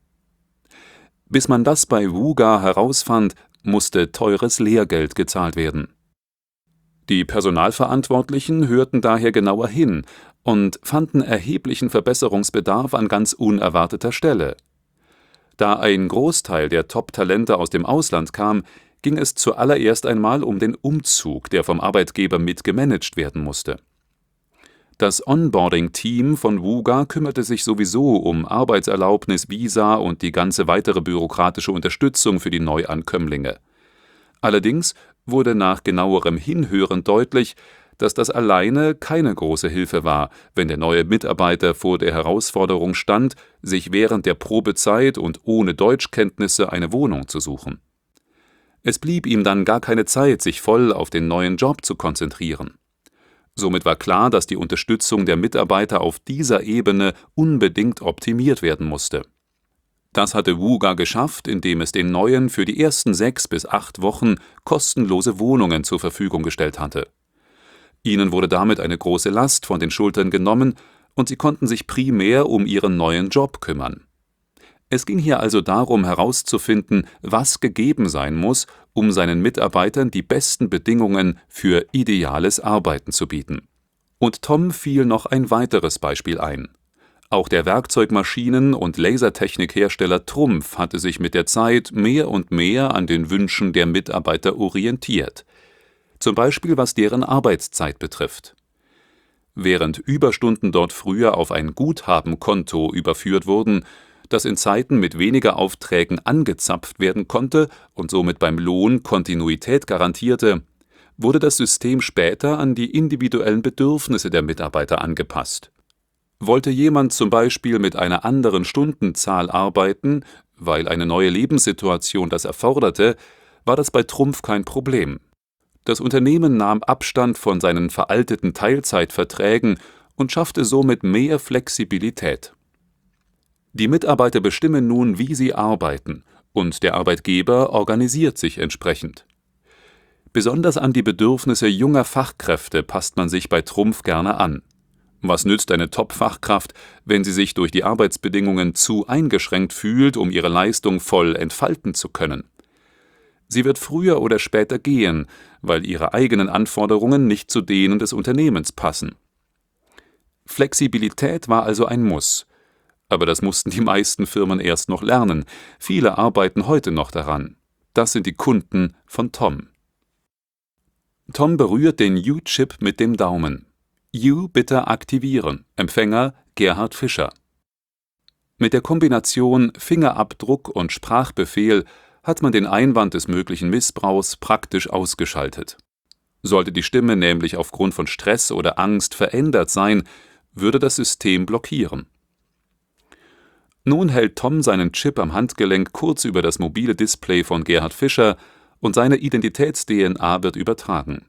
S2: Bis man das bei Wooga herausfand, musste teures Lehrgeld gezahlt werden. Die Personalverantwortlichen hörten daher genauer hin und fanden erheblichen Verbesserungsbedarf an ganz unerwarteter Stelle. Da ein Großteil der Top-Talente aus dem Ausland kam, ging es zuallererst einmal um den Umzug, der vom Arbeitgeber mit gemanagt werden musste. Das Onboarding-Team von Wooga kümmerte sich sowieso um Arbeitserlaubnis, Visa und die ganze weitere bürokratische Unterstützung für die Neuankömmlinge. Allerdings wurde nach genauerem Hinhören deutlich, dass das alleine keine große Hilfe war, wenn der neue Mitarbeiter vor der Herausforderung stand, sich während der Probezeit und ohne Deutschkenntnisse eine Wohnung zu suchen. Es blieb ihm dann gar keine Zeit, sich voll auf den neuen Job zu konzentrieren. Somit war klar, dass die Unterstützung der Mitarbeiter auf dieser Ebene unbedingt optimiert werden musste. Das hatte Wooga geschafft, indem es den Neuen für die ersten 6 bis 8 Wochen kostenlose Wohnungen zur Verfügung gestellt hatte. Ihnen wurde damit eine große Last von den Schultern genommen und sie konnten sich primär um ihren neuen Job kümmern. Es ging hier also darum herauszufinden, was gegeben sein muss, um seinen Mitarbeitern die besten Bedingungen für ideales Arbeiten zu bieten. Und Tom fiel noch ein weiteres Beispiel ein. Auch der Werkzeugmaschinen- und Lasertechnikhersteller Trumpf hatte sich mit der Zeit mehr und mehr an den Wünschen der Mitarbeiter orientiert. Zum Beispiel was deren Arbeitszeit betrifft. Während Überstunden dort früher auf ein Guthabenkonto überführt wurden, das in Zeiten mit weniger Aufträgen angezapft werden konnte und somit beim Lohn Kontinuität garantierte, wurde das System später an die individuellen Bedürfnisse der Mitarbeiter angepasst. Wollte jemand zum Beispiel mit einer anderen Stundenzahl arbeiten, weil eine neue Lebenssituation das erforderte, war das bei Trumpf kein Problem. Das Unternehmen nahm Abstand von seinen veralteten Teilzeitverträgen und schaffte somit mehr Flexibilität. Die Mitarbeiter bestimmen nun, wie sie arbeiten, und der Arbeitgeber organisiert sich entsprechend. Besonders an die Bedürfnisse junger Fachkräfte passt man sich bei Trumpf gerne an. Was nützt eine Top-Fachkraft, wenn sie sich durch die Arbeitsbedingungen zu eingeschränkt fühlt, um ihre Leistung voll entfalten zu können? Sie wird früher oder später gehen, weil ihre eigenen Anforderungen nicht zu denen des Unternehmens passen. Flexibilität war also ein Muss. Aber das mussten die meisten Firmen erst noch lernen. Viele arbeiten heute noch daran. Das sind die Kunden von Tom. Tom berührt den U-Chip mit dem Daumen. U bitte aktivieren. Empfänger Gerhard Fischer. Mit der Kombination Fingerabdruck und Sprachbefehl hat man den Einwand des möglichen Missbrauchs praktisch ausgeschaltet. Sollte die Stimme nämlich aufgrund von Stress oder Angst verändert sein, würde das System blockieren. Nun hält Tom seinen Chip am Handgelenk kurz über das mobile Display von Gerhard Fischer und seine Identitäts-DNA wird übertragen.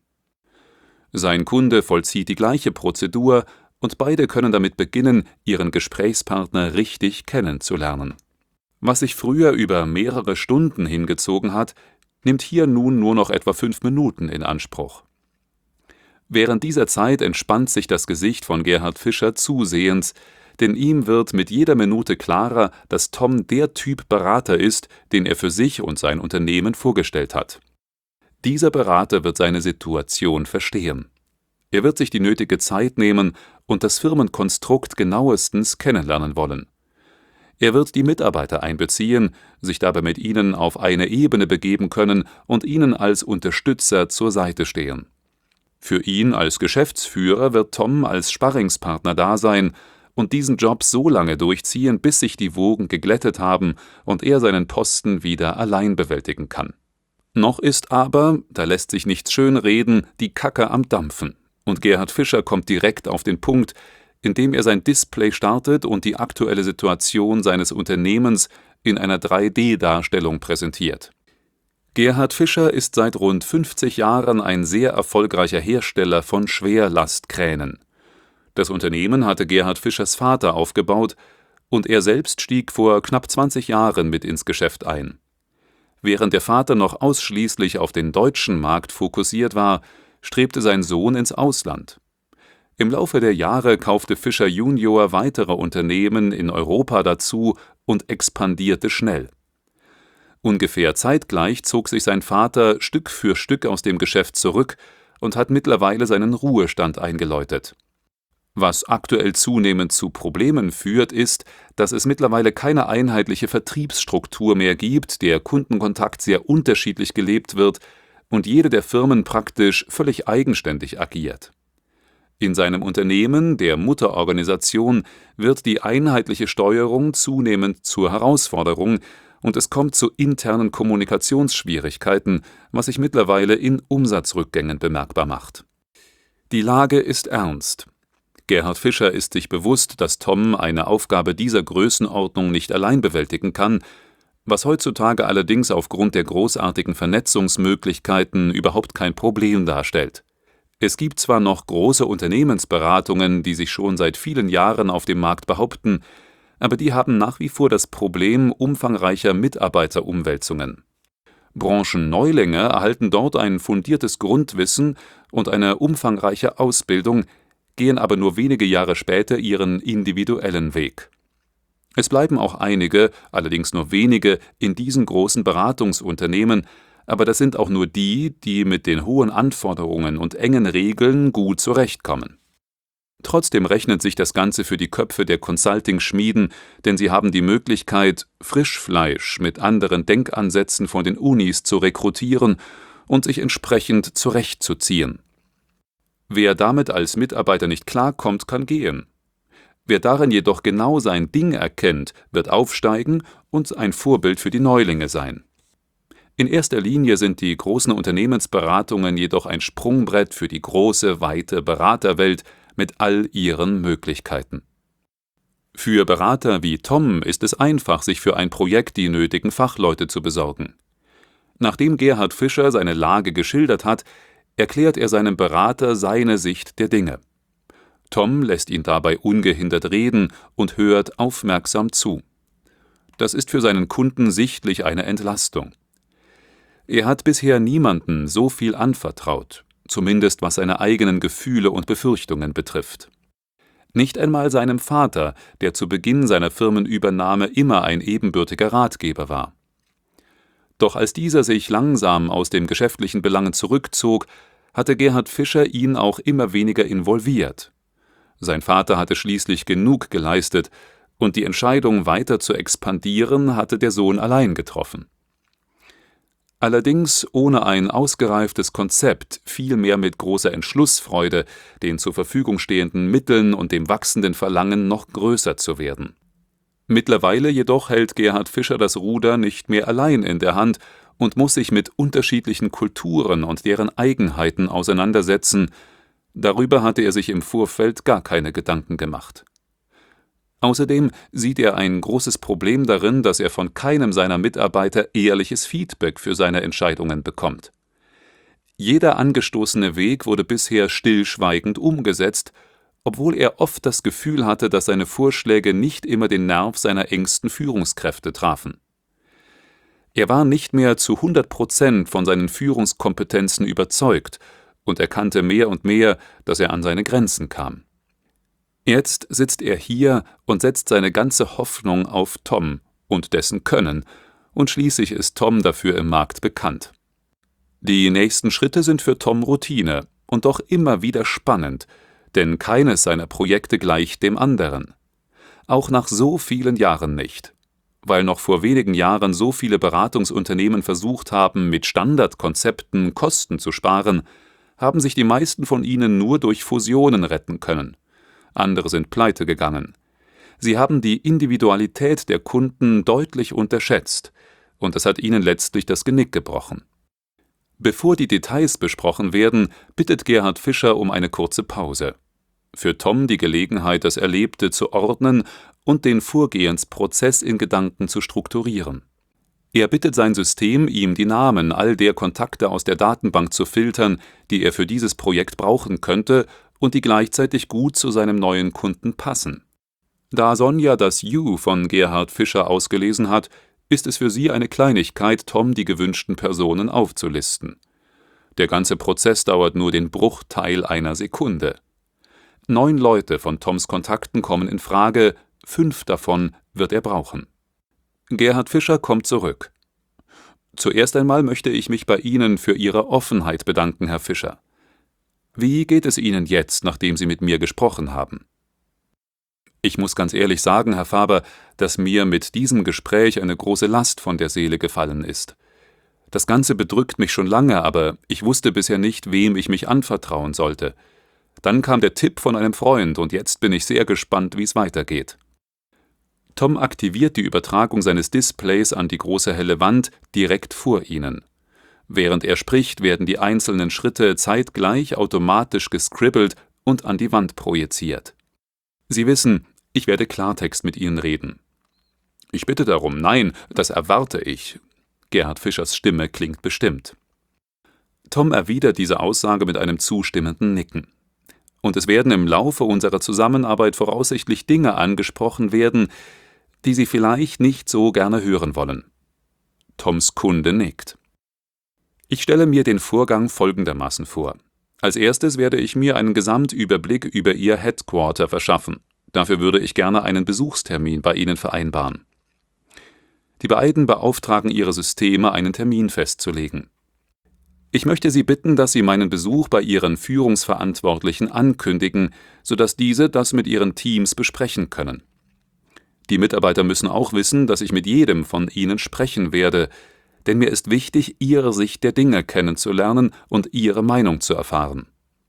S2: Sein Kunde vollzieht die gleiche Prozedur und beide können damit beginnen, ihren Gesprächspartner richtig kennenzulernen. Was sich früher über mehrere Stunden hingezogen hat, nimmt hier nun nur noch etwa 5 Minuten in Anspruch. Während dieser Zeit entspannt sich das Gesicht von Gerhard Fischer zusehends, denn ihm wird mit jeder Minute klarer, dass Tom der Typ Berater ist, den er für sich und sein Unternehmen vorgestellt hat. Dieser Berater wird seine Situation verstehen. Er wird sich die nötige Zeit nehmen und das Firmenkonstrukt genauestens kennenlernen wollen. Er wird die Mitarbeiter einbeziehen, sich dabei mit ihnen auf eine Ebene begeben können und ihnen als Unterstützer zur Seite stehen. Für ihn als Geschäftsführer wird Tom als Sparringspartner da sein und diesen Job so lange durchziehen, bis sich die Wogen geglättet haben und er seinen Posten wieder allein bewältigen kann. Noch ist aber, da lässt sich nichts schönreden, die Kacke am Dampfen. Und Gerhard Fischer kommt direkt auf den Punkt, indem er sein Display startet und die aktuelle Situation seines Unternehmens in einer 3D-Darstellung präsentiert. Gerhard Fischer ist seit rund 50 Jahren ein sehr erfolgreicher Hersteller von Schwerlastkränen. Das Unternehmen hatte Gerhard Fischers Vater aufgebaut und er selbst stieg vor knapp 20 Jahren mit ins Geschäft ein. Während der Vater noch ausschließlich auf den deutschen Markt fokussiert war, strebte sein Sohn ins Ausland. Im Laufe der Jahre kaufte Fischer Junior weitere Unternehmen in Europa dazu und expandierte schnell. Ungefähr zeitgleich zog sich sein Vater Stück für Stück aus dem Geschäft zurück und hat mittlerweile seinen Ruhestand eingeläutet. Was aktuell zunehmend zu Problemen führt, ist, dass es mittlerweile keine einheitliche Vertriebsstruktur mehr gibt, der Kundenkontakt sehr unterschiedlich gelebt wird und jede der Firmen praktisch völlig eigenständig agiert. In seinem Unternehmen, der Mutterorganisation, wird die einheitliche Steuerung zunehmend zur Herausforderung und es kommt zu internen Kommunikationsschwierigkeiten, was sich mittlerweile in Umsatzrückgängen bemerkbar macht. Die Lage ist ernst. Gerhard Fischer ist sich bewusst, dass Tom eine Aufgabe dieser Größenordnung nicht allein bewältigen kann, was heutzutage allerdings aufgrund der großartigen Vernetzungsmöglichkeiten überhaupt kein Problem darstellt. Es gibt zwar noch große Unternehmensberatungen, die sich schon seit vielen Jahren auf dem Markt behaupten, aber die haben nach wie vor das Problem umfangreicher Mitarbeiterumwälzungen. Branchenneulinge erhalten dort ein fundiertes Grundwissen und eine umfangreiche Ausbildung, gehen aber nur wenige Jahre später ihren individuellen Weg. Es bleiben auch einige, allerdings nur wenige, in diesen großen Beratungsunternehmen, aber das sind auch nur die, die mit den hohen Anforderungen und engen Regeln gut zurechtkommen. Trotzdem rechnet sich das Ganze für die Köpfe der Consulting-Schmieden, denn sie haben die Möglichkeit, Frischfleisch mit anderen Denkansätzen von den Unis zu rekrutieren und sich entsprechend zurechtzuziehen. Wer damit als Mitarbeiter nicht klarkommt, kann gehen. Wer darin jedoch genau sein Ding erkennt, wird aufsteigen und ein Vorbild für die Neulinge sein. In erster Linie sind die großen Unternehmensberatungen jedoch ein Sprungbrett für die große, weite Beraterwelt mit all ihren Möglichkeiten. Für Berater wie Tom ist es einfach, sich für ein Projekt die nötigen Fachleute zu besorgen. Nachdem Gerhard Fischer seine Lage geschildert hat, erklärt er seinem Berater seine Sicht der Dinge. Tom lässt ihn dabei ungehindert reden und hört aufmerksam zu. Das ist für seinen Kunden sichtlich eine Entlastung. Er hat bisher niemanden so viel anvertraut, zumindest was seine eigenen Gefühle und Befürchtungen betrifft. Nicht einmal seinem Vater, der zu Beginn seiner Firmenübernahme immer ein ebenbürtiger Ratgeber war. Doch als dieser sich langsam aus den geschäftlichen Belangen zurückzog, hatte Gerhard Fischer ihn auch immer weniger involviert. Sein Vater hatte schließlich genug geleistet, und die Entscheidung, weiter zu expandieren, hatte der Sohn allein getroffen. Allerdings ohne ein ausgereiftes Konzept, vielmehr mit großer Entschlussfreude, den zur Verfügung stehenden Mitteln und dem wachsenden Verlangen, noch größer zu werden. Mittlerweile jedoch hält Gerhard Fischer das Ruder nicht mehr allein in der Hand und muss sich mit unterschiedlichen Kulturen und deren Eigenheiten auseinandersetzen. Darüber hatte er sich im Vorfeld gar keine Gedanken gemacht. Außerdem sieht er ein großes Problem darin, dass er von keinem seiner Mitarbeiter ehrliches Feedback für seine Entscheidungen bekommt. Jeder angestoßene Weg wurde bisher stillschweigend umgesetzt, obwohl er oft das Gefühl hatte, dass seine Vorschläge nicht immer den Nerv seiner engsten Führungskräfte trafen. Er war nicht mehr zu 100% von seinen Führungskompetenzen überzeugt und erkannte mehr und mehr, dass er an seine Grenzen kam. Jetzt sitzt er hier und setzt seine ganze Hoffnung auf Tom und dessen Können, und schließlich ist Tom dafür im Markt bekannt. Die nächsten Schritte sind für Tom Routine und doch immer wieder spannend, denn keines seiner Projekte gleicht dem anderen. Auch nach so vielen Jahren nicht. Weil noch vor wenigen Jahren so viele Beratungsunternehmen versucht haben, mit Standardkonzepten Kosten zu sparen, haben sich die meisten von ihnen nur durch Fusionen retten können. Andere sind pleite gegangen. Sie haben die Individualität der Kunden deutlich unterschätzt, und es hat ihnen letztlich das Genick gebrochen. Bevor die Details besprochen werden, bittet Gerhard Fischer um eine kurze Pause. Für Tom die Gelegenheit, das Erlebte zu ordnen und den Vorgehensprozess in Gedanken zu strukturieren. Er bittet sein System, ihm die Namen all der Kontakte aus der Datenbank zu filtern, die er für dieses Projekt brauchen könnte und die gleichzeitig gut zu seinem neuen Kunden passen. Da Sonja das You von Gerhard Fischer ausgelesen hat, ist es für sie eine Kleinigkeit, Tom die gewünschten Personen aufzulisten. Der ganze Prozess dauert nur den Bruchteil einer Sekunde. 9 Leute von Toms Kontakten kommen in Frage, 5 davon wird er brauchen. Gerhard Fischer kommt zurück. Zuerst einmal möchte ich mich bei Ihnen für Ihre Offenheit bedanken, Herr Fischer. Wie geht es Ihnen jetzt, nachdem Sie mit mir gesprochen haben? Ich muss ganz ehrlich sagen, Herr Faber, dass mir mit diesem Gespräch eine große Last von der Seele gefallen ist. Das Ganze bedrückt mich schon lange, aber ich wusste bisher nicht, wem ich mich anvertrauen sollte. Dann kam der Tipp von einem Freund und jetzt bin ich sehr gespannt, wie es weitergeht. Tom aktiviert die Übertragung seines Displays an die große helle Wand direkt vor Ihnen. Während er spricht, werden die einzelnen Schritte zeitgleich automatisch gescribbelt und an die Wand projiziert. Sie wissen, ich werde Klartext mit Ihnen reden. Ich bitte darum, nein, das erwarte ich. Gerhard Fischers Stimme klingt bestimmt. Tom erwidert diese Aussage mit einem zustimmenden Nicken. Und es werden im Laufe unserer Zusammenarbeit voraussichtlich Dinge angesprochen werden, die Sie vielleicht nicht so gerne hören wollen. Toms Kunde nickt. Ich stelle mir den Vorgang folgendermaßen vor. Als erstes werde ich mir einen Gesamtüberblick über Ihr Headquarter verschaffen. Dafür würde ich gerne einen Besuchstermin bei Ihnen vereinbaren. Die beiden beauftragen ihre Systeme, einen Termin festzulegen. Ich möchte Sie bitten, dass Sie meinen Besuch bei Ihren Führungsverantwortlichen ankündigen, sodass diese das mit ihren Teams besprechen können. Die Mitarbeiter müssen auch wissen, dass ich mit jedem von Ihnen sprechen werde, denn mir ist wichtig, Ihre Sicht der Dinge kennenzulernen und Ihre Meinung zu erfahren.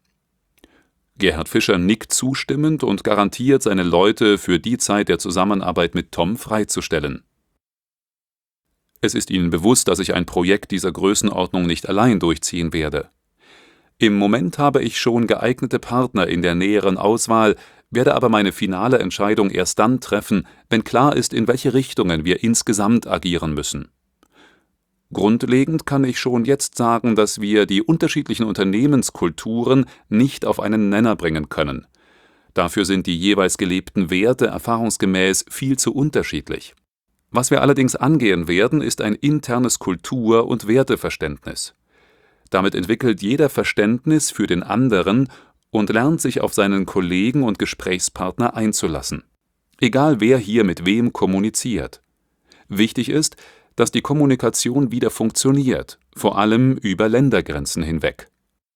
S2: Gerhard Fischer nickt zustimmend und garantiert, seine Leute für die Zeit der Zusammenarbeit mit Tom freizustellen. Es ist Ihnen bewusst, dass ich ein Projekt dieser Größenordnung nicht allein durchziehen werde. Im Moment habe ich schon geeignete Partner in der näheren Auswahl, werde aber meine finale Entscheidung erst dann treffen, wenn klar ist, in welche Richtungen wir insgesamt agieren müssen. Grundlegend kann ich schon jetzt sagen, dass wir die unterschiedlichen Unternehmenskulturen nicht auf einen Nenner bringen können. Dafür sind die jeweils gelebten Werte erfahrungsgemäß viel zu unterschiedlich. Was wir allerdings angehen werden, ist ein internes Kultur- und Werteverständnis. Damit entwickelt jeder Verständnis für den anderen und lernt sich auf seinen Kollegen und Gesprächspartner einzulassen. Egal wer hier mit wem kommuniziert. Wichtig ist, dass die Kommunikation wieder funktioniert, vor allem über Ländergrenzen hinweg.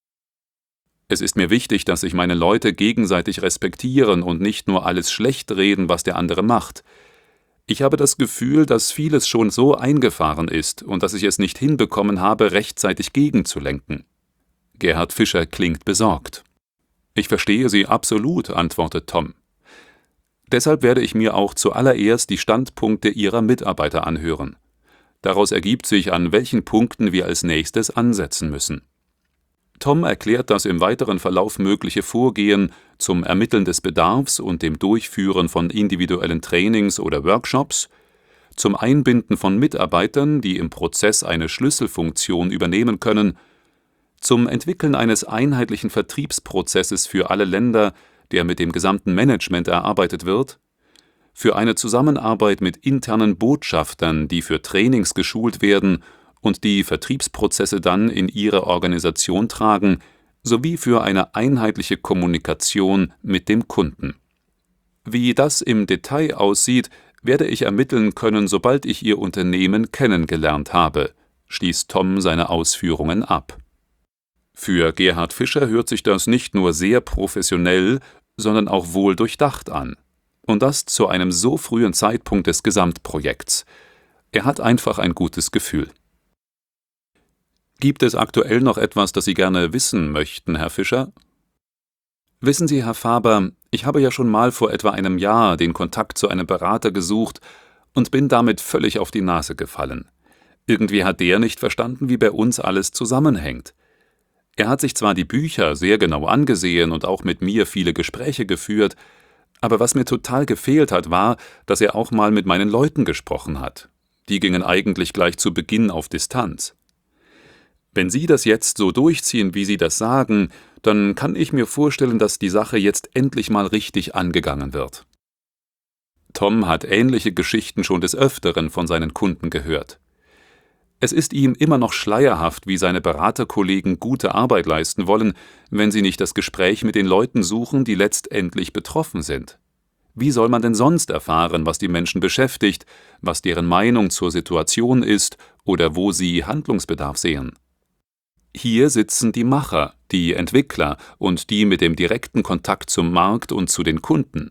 S2: Es ist mir wichtig, dass sich meine Leute gegenseitig respektieren und nicht nur alles schlecht reden, was der andere macht. Ich habe das Gefühl, dass vieles schon so eingefahren ist und dass ich es nicht hinbekommen habe, rechtzeitig gegenzulenken. Gerhard Fischer klingt besorgt. »Ich verstehe Sie absolut«, antwortet Tom. »Deshalb werde ich mir auch zuallererst die Standpunkte Ihrer Mitarbeiter anhören. Daraus ergibt sich, an welchen Punkten wir als nächstes ansetzen müssen.« Tom erklärt das im weiteren Verlauf mögliche Vorgehen zum Ermitteln des Bedarfs und dem Durchführen von individuellen Trainings oder Workshops, zum Einbinden von Mitarbeitern, die im Prozess eine Schlüsselfunktion übernehmen können, zum Entwickeln eines einheitlichen Vertriebsprozesses für alle Länder, der mit dem gesamten Management erarbeitet wird, für eine Zusammenarbeit mit internen Botschaftern, die für Trainings geschult werden und die Vertriebsprozesse dann in ihre Organisation tragen, sowie für eine einheitliche Kommunikation mit dem Kunden. Wie das im Detail aussieht, werde ich ermitteln können, sobald ich Ihr Unternehmen kennengelernt habe, schließt Tom seine Ausführungen ab. Für Gerhard Fischer hört sich das nicht nur sehr professionell, sondern auch wohl durchdacht an. Und das zu einem so frühen Zeitpunkt des Gesamtprojekts. Er hat einfach ein gutes Gefühl. Gibt es aktuell noch etwas, das Sie gerne wissen möchten, Herr Fischer? Wissen Sie, Herr Faber, ich habe ja schon mal vor etwa einem Jahr den Kontakt zu einem Berater gesucht und bin damit völlig auf die Nase gefallen. Irgendwie hat der nicht verstanden, wie bei uns alles zusammenhängt. Er hat sich zwar die Bücher sehr genau angesehen und auch mit mir viele Gespräche geführt, aber was mir total gefehlt hat, war, dass er auch mal mit meinen Leuten gesprochen hat. Die gingen eigentlich gleich zu Beginn auf Distanz. Wenn Sie das jetzt so durchziehen, wie Sie das sagen, dann kann ich mir vorstellen, dass die Sache jetzt endlich mal richtig angegangen wird. Tom hat ähnliche Geschichten schon des Öfteren von seinen Kunden gehört. Es ist ihm immer noch schleierhaft, wie seine Beraterkollegen gute Arbeit leisten wollen, wenn sie nicht das Gespräch mit den Leuten suchen, die letztendlich betroffen sind. Wie soll man denn sonst erfahren, was die Menschen beschäftigt, was deren Meinung zur Situation ist oder wo sie Handlungsbedarf sehen? Hier sitzen die Macher, die Entwickler und die mit dem direkten Kontakt zum Markt und zu den Kunden.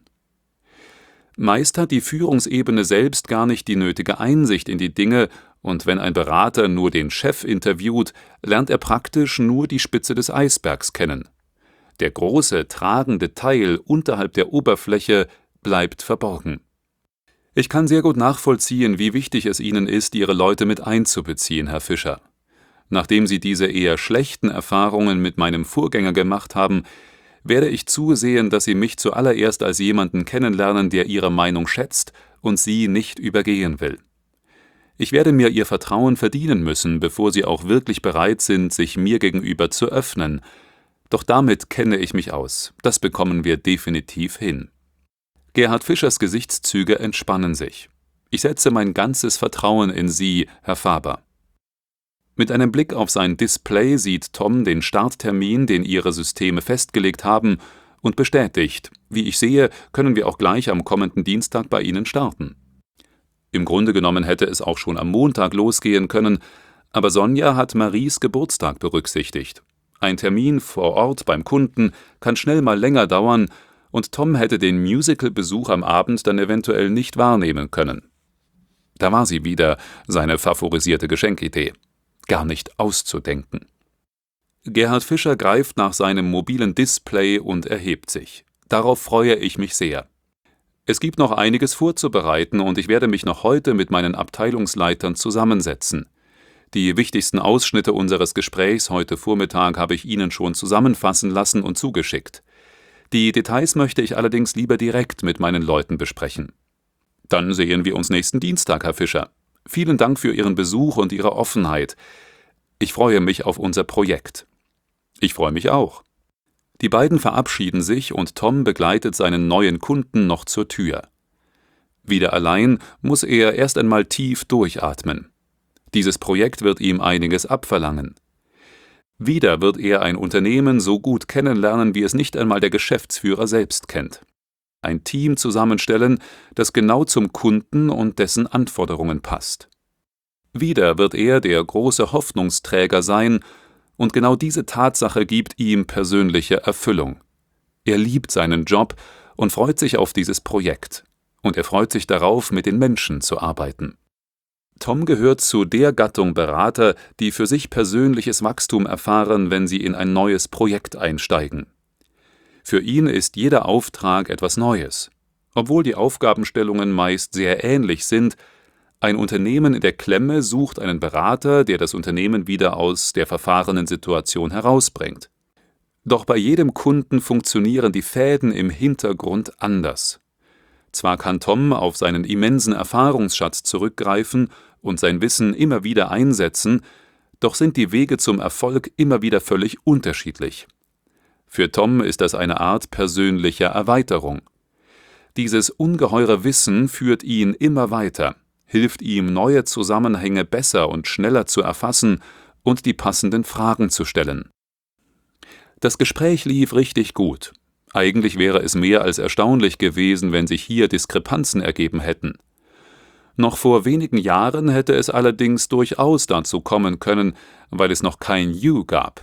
S2: Meist hat die Führungsebene selbst gar nicht die nötige Einsicht in die Dinge, und wenn ein Berater nur den Chef interviewt, lernt er praktisch nur die Spitze des Eisbergs kennen. Der große, tragende Teil unterhalb der Oberfläche bleibt verborgen. Ich kann sehr gut nachvollziehen, wie wichtig es Ihnen ist, Ihre Leute mit einzubeziehen, Herr Fischer. Nachdem Sie diese eher schlechten Erfahrungen mit meinem Vorgänger gemacht haben, werde ich zusehen, dass Sie mich zuallererst als jemanden kennenlernen, der Ihre Meinung schätzt und Sie nicht übergehen will. Ich werde mir Ihr Vertrauen verdienen müssen, bevor Sie auch wirklich bereit sind, sich mir gegenüber zu öffnen. Doch damit kenne ich mich aus. Das bekommen wir definitiv hin. Gerhard Fischers Gesichtszüge entspannen sich. Ich setze mein ganzes Vertrauen in Sie, Herr Faber. Mit einem Blick auf sein Display sieht Tom den Starttermin, den Ihre Systeme festgelegt haben, und bestätigt: Wie ich sehe, können wir auch gleich am kommenden Dienstag bei Ihnen starten. Im Grunde genommen hätte es auch schon am Montag losgehen können, aber Sonja hat Maries Geburtstag berücksichtigt. Ein Termin vor Ort beim Kunden kann schnell mal länger dauern und Tom hätte den Musical-Besuch am Abend dann eventuell nicht wahrnehmen können. Da war sie wieder, seine favorisierte Geschenkidee. Gar nicht auszudenken. Gerhard Fischer greift nach seinem mobilen Display und erhebt sich. Darauf freue ich mich sehr. Es gibt noch einiges vorzubereiten und ich werde mich noch heute mit meinen Abteilungsleitern zusammensetzen. Die wichtigsten Ausschnitte unseres Gesprächs heute Vormittag habe ich Ihnen schon zusammenfassen lassen und zugeschickt. Die Details möchte ich allerdings lieber direkt mit meinen Leuten besprechen. Dann sehen wir uns nächsten Dienstag, Herr Fischer. Vielen Dank für Ihren Besuch und Ihre Offenheit. Ich freue mich auf unser Projekt. Ich freue mich auch. Die beiden verabschieden sich und Tom begleitet seinen neuen Kunden noch zur Tür. Wieder allein muss er erst einmal tief durchatmen. Dieses Projekt wird ihm einiges abverlangen. Wieder wird er ein Unternehmen so gut kennenlernen, wie es nicht einmal der Geschäftsführer selbst kennt. Ein Team zusammenstellen, das genau zum Kunden und dessen Anforderungen passt. Wieder wird er der große Hoffnungsträger sein, und genau diese Tatsache gibt ihm persönliche Erfüllung. Er liebt seinen Job und freut sich auf dieses Projekt. Und er freut sich darauf, mit den Menschen zu arbeiten. Tom gehört zu der Gattung Berater, die für sich persönliches Wachstum erfahren, wenn sie in ein neues Projekt einsteigen. Für ihn ist jeder Auftrag etwas Neues. Obwohl die Aufgabenstellungen meist sehr ähnlich sind, ein Unternehmen in der Klemme sucht einen Berater, der das Unternehmen wieder aus der verfahrenen Situation herausbringt. Doch bei jedem Kunden funktionieren die Fäden im Hintergrund anders. Zwar kann Tom auf seinen immensen Erfahrungsschatz zurückgreifen und sein Wissen immer wieder einsetzen, doch sind die Wege zum Erfolg immer wieder völlig unterschiedlich. Für Tom ist das eine Art persönlicher Erweiterung. Dieses ungeheure Wissen führt ihn immer weiter, hilft ihm, neue Zusammenhänge besser und schneller zu erfassen und die passenden Fragen zu stellen. Das Gespräch lief richtig gut. Eigentlich wäre es mehr als erstaunlich gewesen, wenn sich hier Diskrepanzen ergeben hätten. Noch vor wenigen Jahren hätte es allerdings durchaus dazu kommen können, weil es noch kein You gab.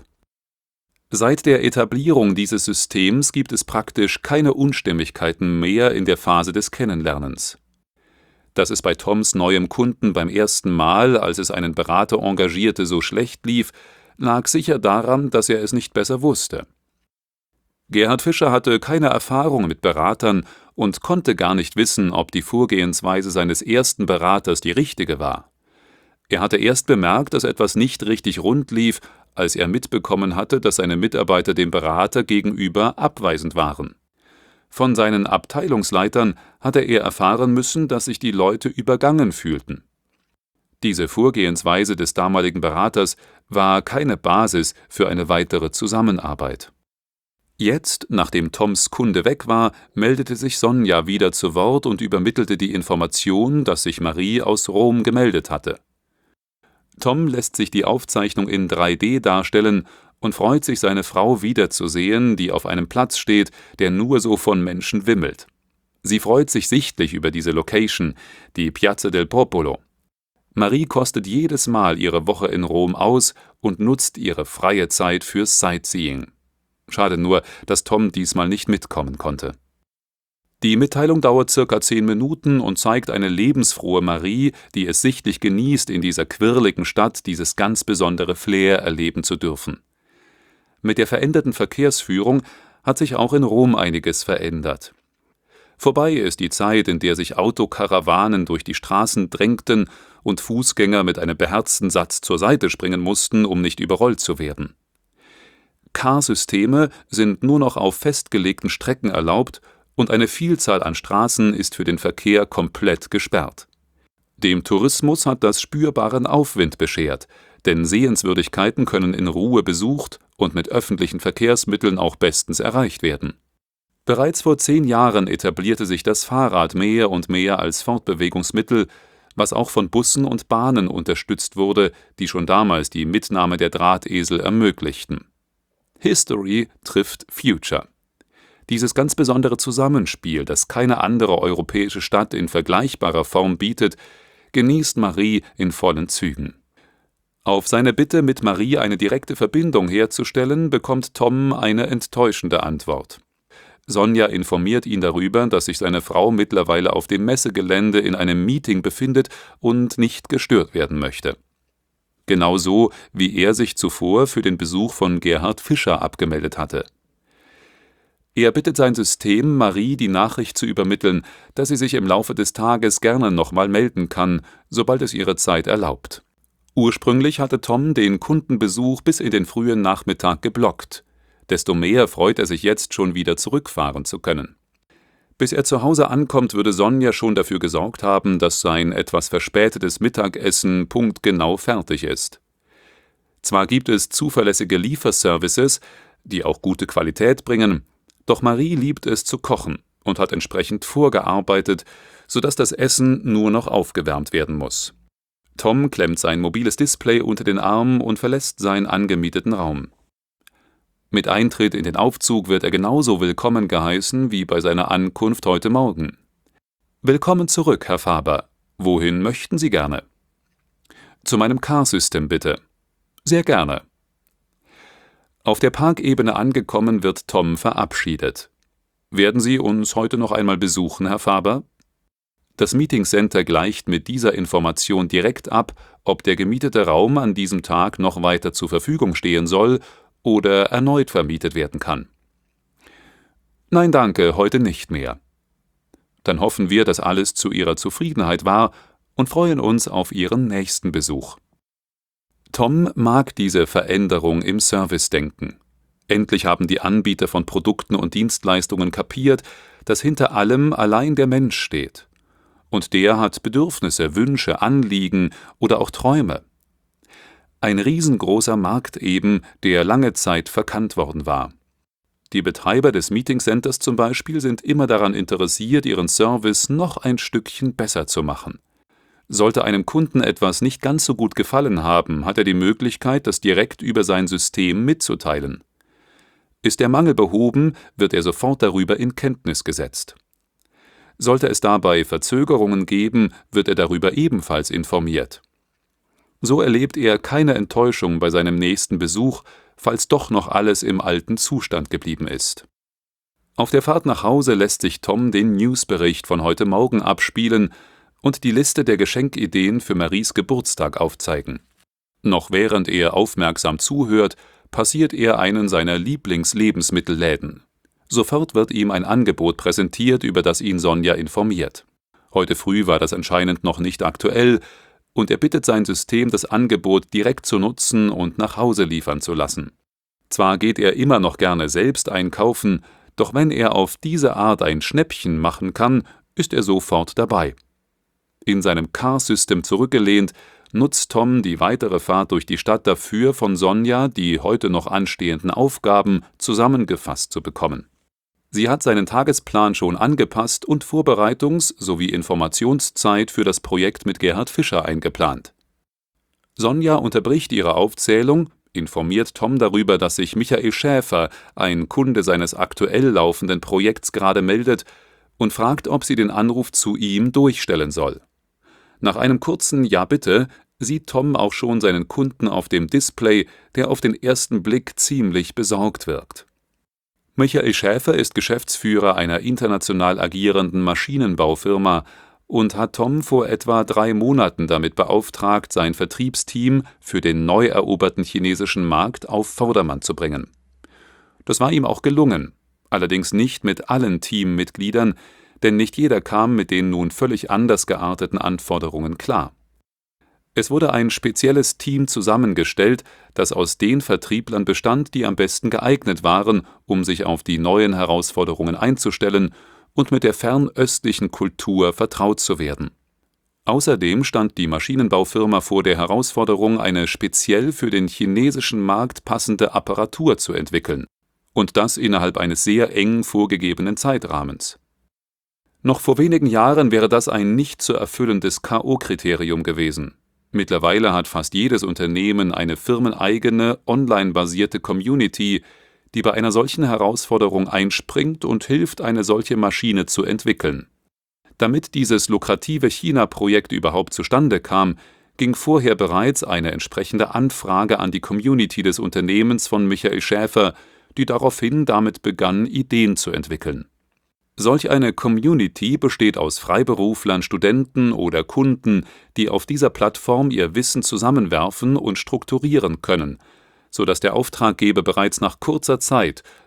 S2: Seit der Etablierung dieses Systems gibt es praktisch keine Unstimmigkeiten mehr in der Phase des Kennenlernens. Dass es bei Toms neuem Kunden beim ersten Mal, als es einen Berater engagierte, so schlecht lief, lag sicher daran, dass er es nicht besser wusste. Gerhard Fischer hatte keine Erfahrung mit Beratern und konnte gar nicht wissen, ob die Vorgehensweise seines ersten Beraters die richtige war. Er hatte erst bemerkt, dass etwas nicht richtig rund lief, als er mitbekommen hatte, dass seine Mitarbeiter dem Berater gegenüber abweisend waren. Von seinen Abteilungsleitern hatte er erfahren müssen, dass sich die Leute übergangen fühlten. Diese Vorgehensweise des damaligen Beraters war keine Basis für eine weitere Zusammenarbeit. Jetzt, nachdem Toms Kunde weg war, meldete sich Sonja wieder zu Wort und übermittelte die Information, dass sich Marie aus Rom gemeldet hatte. Tom lässt sich die Aufzeichnung in 3D darstellen und freut sich, seine Frau wiederzusehen, die auf einem Platz steht, der nur so von Menschen wimmelt. Sie freut sich sichtlich über diese Location, die Piazza del Popolo. Marie kostet jedes Mal ihre Woche in Rom aus und nutzt ihre freie Zeit fürs Sightseeing. Schade nur, dass Tom diesmal nicht mitkommen konnte. Die Mitteilung dauert circa 10 Minuten und zeigt eine lebensfrohe Marie, die es sichtlich genießt, in dieser quirligen Stadt dieses ganz besondere Flair erleben zu dürfen. Mit der veränderten Verkehrsführung hat sich auch in Rom einiges verändert. Vorbei ist die Zeit, in der sich Autokarawanen durch die Straßen drängten und Fußgänger mit einem beherzten Satz zur Seite springen mussten, um nicht überrollt zu werden. Carsysteme sind nur noch auf festgelegten Strecken erlaubt und eine Vielzahl an Straßen ist für den Verkehr komplett gesperrt. Dem Tourismus hat das spürbaren Aufwind beschert, denn Sehenswürdigkeiten können in Ruhe besucht und mit öffentlichen Verkehrsmitteln auch bestens erreicht werden. Bereits vor 10 Jahren etablierte sich das Fahrrad mehr und mehr als Fortbewegungsmittel, was auch von Bussen und Bahnen unterstützt wurde, die schon damals die Mitnahme der Drahtesel ermöglichten. History trifft Future. Dieses ganz besondere Zusammenspiel, das keine andere europäische Stadt in vergleichbarer Form bietet, genießt Marie in vollen Zügen. Auf seine Bitte, mit Marie eine direkte Verbindung herzustellen, bekommt Tom eine enttäuschende Antwort. Sonja informiert ihn darüber, dass sich seine Frau mittlerweile auf dem Messegelände in einem Meeting befindet und nicht gestört werden möchte. Genauso wie er sich zuvor für den Besuch von Gerhard Fischer abgemeldet hatte. Er bittet sein System, Marie die Nachricht zu übermitteln, dass sie sich im Laufe des Tages gerne nochmal melden kann, sobald es ihre Zeit erlaubt. Ursprünglich hatte Tom den Kundenbesuch bis in den frühen Nachmittag geblockt. Desto mehr freut er sich jetzt schon wieder zurückfahren zu können. Bis er zu Hause ankommt, würde Sonja schon dafür gesorgt haben, dass sein etwas verspätetes Mittagessen punktgenau fertig ist. Zwar gibt es zuverlässige Lieferservices, die auch gute Qualität bringen, doch Marie liebt es zu kochen und hat entsprechend vorgearbeitet, sodass das Essen nur noch aufgewärmt werden muss. Tom klemmt sein mobiles Display unter den Arm und verlässt seinen angemieteten Raum. Mit Eintritt in den Aufzug wird er genauso willkommen geheißen wie bei seiner Ankunft heute Morgen. »Willkommen zurück, Herr Faber. Wohin möchten Sie gerne?« »Zu meinem Car-System, bitte.« »Sehr gerne.« Auf der Parkebene angekommen, wird Tom verabschiedet. »Werden Sie uns heute noch einmal besuchen, Herr Faber?« Das Meeting-Center gleicht mit dieser Information direkt ab, ob der gemietete Raum an diesem Tag noch weiter zur Verfügung stehen soll oder erneut vermietet werden kann. »Nein, danke, heute nicht mehr.« Dann hoffen wir, dass alles zu Ihrer Zufriedenheit war und freuen uns auf Ihren nächsten Besuch. Tom mag diese Veränderung im Servicedenken. Endlich haben die Anbieter von Produkten und Dienstleistungen kapiert, dass hinter allem allein der Mensch steht. Und der hat Bedürfnisse, Wünsche, Anliegen oder auch Träume. Ein riesengroßer Markt eben, der lange Zeit verkannt worden war. Die Betreiber des Meeting-Centers zum Beispiel sind immer daran interessiert, ihren Service noch ein Stückchen besser zu machen. Sollte einem Kunden etwas nicht ganz so gut gefallen haben, hat er die Möglichkeit, das direkt über sein System mitzuteilen. Ist der Mangel behoben, wird er sofort darüber in Kenntnis gesetzt. Sollte es dabei Verzögerungen geben, wird er darüber ebenfalls informiert. So erlebt er keine Enttäuschung bei seinem nächsten Besuch, falls doch noch alles im alten Zustand geblieben ist. Auf der Fahrt nach Hause lässt sich Tom den Newsbericht von heute Morgen abspielen und die Liste der Geschenkideen für Maries Geburtstag aufzeigen. Noch während er aufmerksam zuhört, passiert er einen seiner Lieblingslebensmittelläden. Sofort wird ihm ein Angebot präsentiert, über das ihn Sonja informiert. Heute früh war das anscheinend noch nicht aktuell, und er bittet sein System, das Angebot direkt zu nutzen und nach Hause liefern zu lassen. Zwar geht er immer noch gerne selbst einkaufen, doch wenn er auf diese Art ein Schnäppchen machen kann, ist er sofort dabei. In seinem Car-System zurückgelehnt, nutzt Tom die weitere Fahrt durch die Stadt dafür, von Sonja die heute noch anstehenden Aufgaben zusammengefasst zu bekommen. Sie hat seinen Tagesplan schon angepasst und Vorbereitungs- sowie Informationszeit für das Projekt mit Gerhard Fischer eingeplant. Sonja unterbricht ihre Aufzählung, informiert Tom darüber, dass sich Michael Schäfer, ein Kunde seines aktuell laufenden Projekts, gerade meldet und fragt, ob sie den Anruf zu ihm durchstellen soll. Nach einem kurzen »Ja bitte« sieht Tom auch schon seinen Kunden auf dem Display, der auf den ersten Blick ziemlich besorgt wirkt. Michael Schäfer ist Geschäftsführer einer international agierenden Maschinenbaufirma und hat Tom vor etwa 3 Monaten damit beauftragt, sein Vertriebsteam für den neu eroberten chinesischen Markt auf Vordermann zu bringen. Das war ihm auch gelungen, allerdings nicht mit allen Teammitgliedern, denn nicht jeder kam mit den nun völlig anders gearteten Anforderungen klar. Es wurde ein spezielles Team zusammengestellt, das aus den Vertrieblern bestand, die am besten geeignet waren, um sich auf die neuen Herausforderungen einzustellen und mit der fernöstlichen Kultur vertraut zu werden. Außerdem stand die Maschinenbaufirma vor der Herausforderung, eine speziell für den chinesischen Markt passende Apparatur zu entwickeln, und das innerhalb eines sehr eng vorgegebenen Zeitrahmens. Noch vor wenigen Jahren wäre das ein nicht zu erfüllendes K.O.-Kriterium gewesen. Mittlerweile hat fast jedes Unternehmen eine firmeneigene, online-basierte Community, die bei einer solchen Herausforderung einspringt und hilft, eine solche Maschine zu entwickeln. Damit dieses lukrative China-Projekt überhaupt zustande kam, ging vorher bereits eine entsprechende Anfrage an die Community des Unternehmens von Michael Schäfer, die daraufhin damit begann, Ideen zu entwickeln. Solch eine Community besteht aus Freiberuflern, Studenten oder Kunden, die auf dieser Plattform ihr Wissen zusammenwerfen und strukturieren können, sodass der Auftraggeber bereits nach kurzer Zeit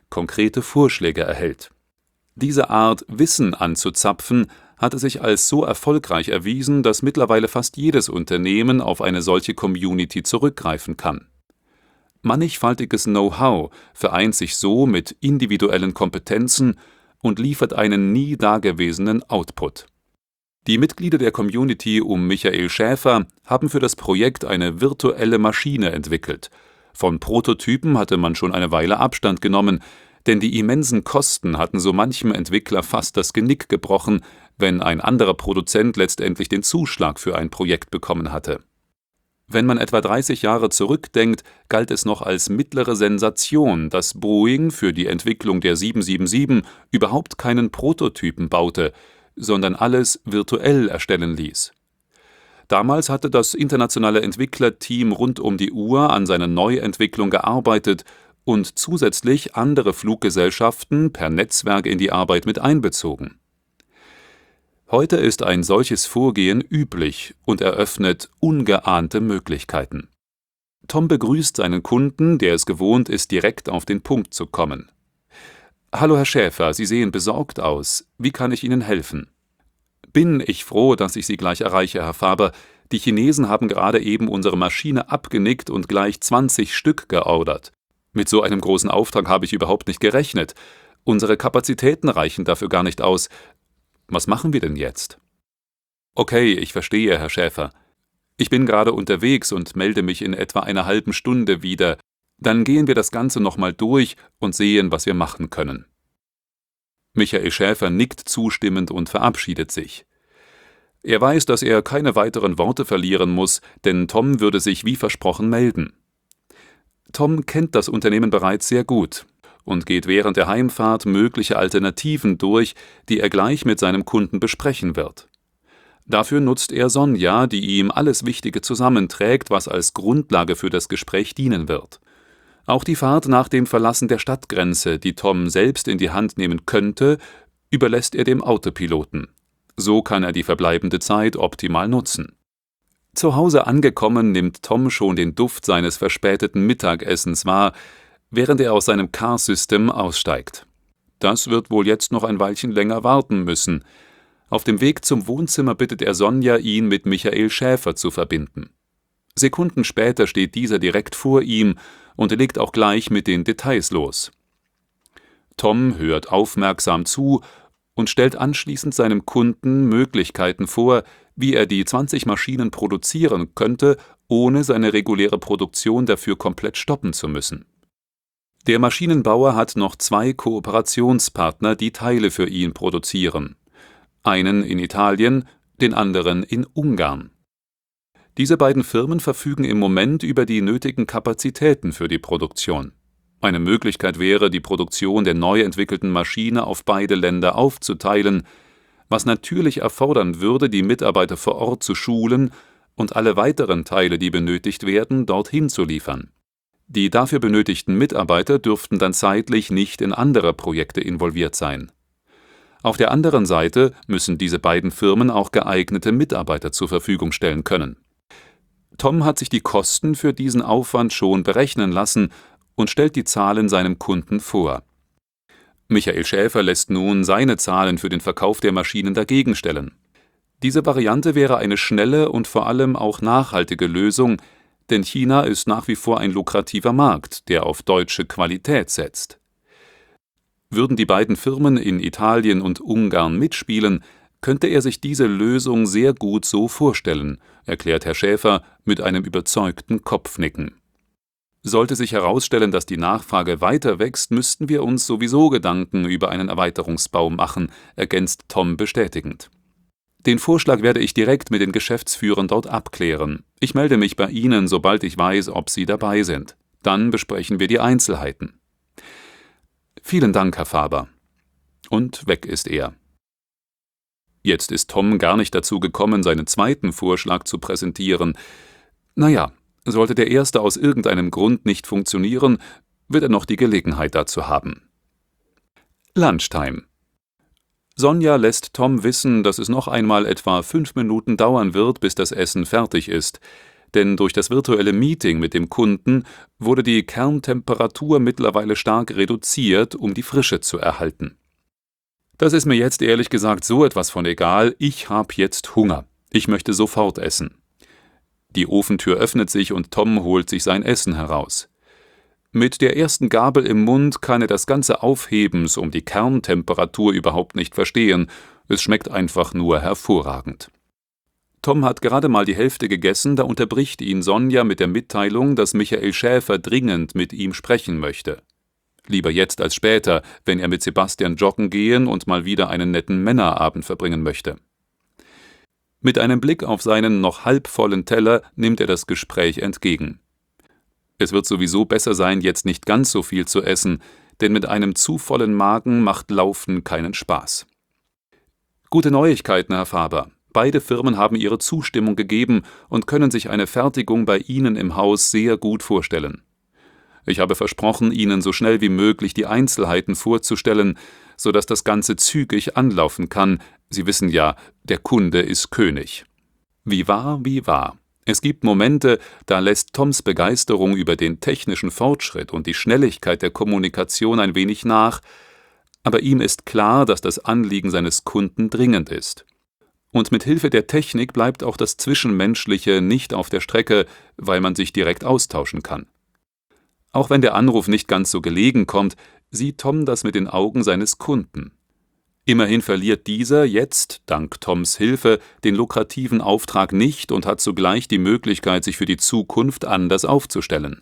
S2: konkrete Vorschläge erhält. Diese Art, Wissen anzuzapfen, hatte sich als so erfolgreich erwiesen, dass mittlerweile fast jedes Unternehmen auf eine solche Community zurückgreifen kann. Mannigfaltiges Know-how vereint sich so mit individuellen Kompetenzen und liefert einen nie dagewesenen Output. Die Mitglieder der Community um Michael Schäfer haben für das Projekt eine virtuelle Maschine entwickelt. Von Prototypen hatte man schon eine Weile Abstand genommen, denn die immensen Kosten hatten so manchem Entwickler fast das Genick gebrochen, wenn ein anderer Produzent letztendlich den Zuschlag für ein Projekt bekommen hatte. Wenn man etwa 30 Jahre zurückdenkt, galt es noch als mittlere Sensation, dass Boeing für die Entwicklung der 777 überhaupt keinen Prototypen baute, sondern alles virtuell erstellen ließ. Damals hatte das internationale Entwicklerteam rund um die Uhr an seiner Neuentwicklung gearbeitet und zusätzlich andere Fluggesellschaften per Netzwerk in die Arbeit mit einbezogen. Heute ist ein solches Vorgehen üblich und eröffnet ungeahnte Möglichkeiten. Tom begrüßt seinen Kunden, der es gewohnt ist, direkt auf den Punkt zu kommen. »Hallo Herr Schäfer, Sie sehen besorgt aus. Wie kann ich Ihnen helfen?« »Bin ich froh, dass ich Sie gleich erreiche, Herr Faber. Die Chinesen haben gerade eben unsere Maschine abgenickt und gleich 20 Stück geordert. Mit so einem großen Auftrag habe ich überhaupt nicht gerechnet. Unsere Kapazitäten reichen dafür gar nicht aus. Was machen wir denn jetzt?« »Okay, ich verstehe, Herr Schäfer. Ich bin gerade unterwegs und melde mich in etwa einer halben Stunde wieder. Dann gehen wir das Ganze nochmal durch und sehen, was wir machen können.« Michael Schäfer nickt zustimmend und verabschiedet sich. Er weiß, dass er keine weiteren Worte verlieren muss, denn Tom würde sich wie versprochen melden. Tom kennt das Unternehmen bereits sehr gut und geht während der Heimfahrt mögliche Alternativen durch, die er gleich mit seinem Kunden besprechen wird. Dafür nutzt er Sonja, die ihm alles Wichtige zusammenträgt, was als Grundlage für das Gespräch dienen wird. Auch die Fahrt nach dem Verlassen der Stadtgrenze, die Tom selbst in die Hand nehmen könnte, überlässt er dem Autopiloten. So kann er die verbleibende Zeit optimal nutzen. Zu Hause angekommen nimmt Tom schon den Duft seines verspäteten Mittagessens wahr, während er aus seinem Car System aussteigt. Das wird wohl jetzt noch ein Weilchen länger warten müssen. Auf dem Weg zum Wohnzimmer bittet er Sonja, ihn mit Michael Schäfer zu verbinden. Sekunden später steht dieser direkt vor ihm und legt auch gleich mit den Details los. Tom hört aufmerksam zu und stellt anschließend seinem Kunden Möglichkeiten vor, wie er die 20 Maschinen produzieren könnte, ohne seine reguläre Produktion dafür komplett stoppen zu müssen. Der Maschinenbauer hat noch 2 Kooperationspartner, die Teile für ihn produzieren. Einen in Italien, den anderen in Ungarn. Diese beiden Firmen verfügen im Moment über die nötigen Kapazitäten für die Produktion. Eine Möglichkeit wäre, die Produktion der neu entwickelten Maschine auf beide Länder aufzuteilen, was natürlich erfordern würde, die Mitarbeiter vor Ort zu schulen und alle weiteren Teile, die benötigt werden, dorthin zu liefern. Die dafür benötigten Mitarbeiter dürften dann zeitlich nicht in andere Projekte involviert sein. Auf der anderen Seite müssen diese beiden Firmen auch geeignete Mitarbeiter zur Verfügung stellen können. Tom hat sich die Kosten für diesen Aufwand schon berechnen lassen und stellt die Zahlen seinem Kunden vor. Michael Schäfer lässt nun seine Zahlen für den Verkauf der Maschinen dagegen stellen. Diese Variante wäre eine schnelle und vor allem auch nachhaltige Lösung, denn China ist nach wie vor ein lukrativer Markt, der auf deutsche Qualität setzt. Würden die beiden Firmen in Italien und Ungarn mitspielen, könnte er sich diese Lösung sehr gut so vorstellen, erklärt Herr Schäfer mit einem überzeugten Kopfnicken. Sollte sich herausstellen, dass die Nachfrage weiter wächst, müssten wir uns sowieso Gedanken über einen Erweiterungsbau machen, ergänzt Tom bestätigend. Den Vorschlag werde ich direkt mit den Geschäftsführern dort abklären. Ich melde mich bei Ihnen, sobald ich weiß, ob Sie dabei sind. Dann besprechen wir die Einzelheiten. Vielen Dank, Herr Faber. Und weg ist er. Jetzt ist Tom gar nicht dazu gekommen, seinen zweiten Vorschlag zu präsentieren. Naja, sollte der erste aus irgendeinem Grund nicht funktionieren, wird er noch die Gelegenheit dazu haben. Lunchtime. Sonja lässt Tom wissen, dass es noch einmal etwa 5 Minuten dauern wird, bis das Essen fertig ist. denn durch das virtuelle Meeting mit dem Kunden wurde die Kerntemperatur mittlerweile stark reduziert, um die Frische zu erhalten. »Das ist mir jetzt ehrlich gesagt so etwas von egal, ich habe jetzt Hunger. Ich möchte sofort essen.« Die Ofentür öffnet sich und Tom holt sich sein Essen heraus. Mit der ersten Gabel im Mund kann er das ganze Aufhebens um die Kerntemperatur überhaupt nicht verstehen, es schmeckt einfach nur hervorragend. Tom hat gerade mal die Hälfte gegessen, da unterbricht ihn Sonja mit der Mitteilung, dass Michael Schäfer dringend mit ihm sprechen möchte. Lieber jetzt als später, wenn er mit Sebastian joggen gehen und mal wieder einen netten Männerabend verbringen möchte. Mit einem Blick auf seinen noch halbvollen Teller nimmt er das Gespräch entgegen. Es wird sowieso besser sein, jetzt nicht ganz so viel zu essen, denn mit einem zu vollen Magen macht Laufen keinen Spaß. Gute Neuigkeiten, Herr Faber. Beide Firmen haben ihre Zustimmung gegeben und können sich eine Fertigung bei Ihnen im Haus sehr gut vorstellen. Ich habe versprochen, Ihnen so schnell wie möglich die Einzelheiten vorzustellen, sodass das Ganze zügig anlaufen kann. Sie wissen ja, der Kunde ist König. Wie wahr, wie wahr. Es gibt Momente, da lässt Toms Begeisterung über den technischen Fortschritt und die Schnelligkeit der Kommunikation ein wenig nach, aber ihm ist klar, dass das Anliegen seines Kunden dringend ist. Und mit Hilfe der Technik bleibt auch das Zwischenmenschliche nicht auf der Strecke, weil man sich direkt austauschen kann. Auch wenn der Anruf nicht ganz so gelegen kommt, sieht Tom das mit den Augen seines Kunden. Immerhin verliert dieser jetzt, dank Toms Hilfe, den lukrativen Auftrag nicht und hat zugleich die Möglichkeit, sich für die Zukunft anders aufzustellen.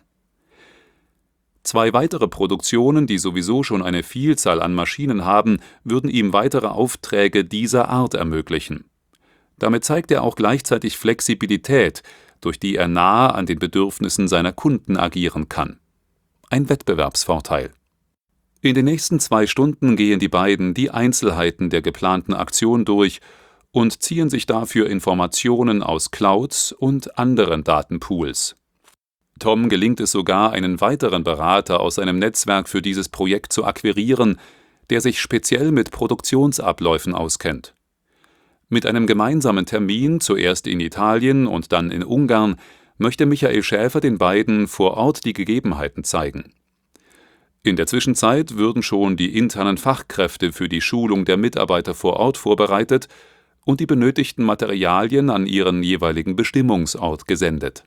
S2: 2 weitere Produktionen, die sowieso schon eine Vielzahl an Maschinen haben, würden ihm weitere Aufträge dieser Art ermöglichen. Damit zeigt er auch gleichzeitig Flexibilität, durch die er nahe an den Bedürfnissen seiner Kunden agieren kann. Ein Wettbewerbsvorteil. In den nächsten 2 Stunden gehen die beiden die Einzelheiten der geplanten Aktion durch und ziehen sich dafür Informationen aus Clouds und anderen Datenpools. Tom gelingt es sogar, einen weiteren Berater aus seinem Netzwerk für dieses Projekt zu akquirieren, der sich speziell mit Produktionsabläufen auskennt. Mit einem gemeinsamen Termin, zuerst in Italien und dann in Ungarn, möchte Michael Schäfer den beiden vor Ort die Gegebenheiten zeigen. In der Zwischenzeit würden schon die internen Fachkräfte für die Schulung der Mitarbeiter vor Ort vorbereitet und die benötigten Materialien an ihren jeweiligen Bestimmungsort gesendet.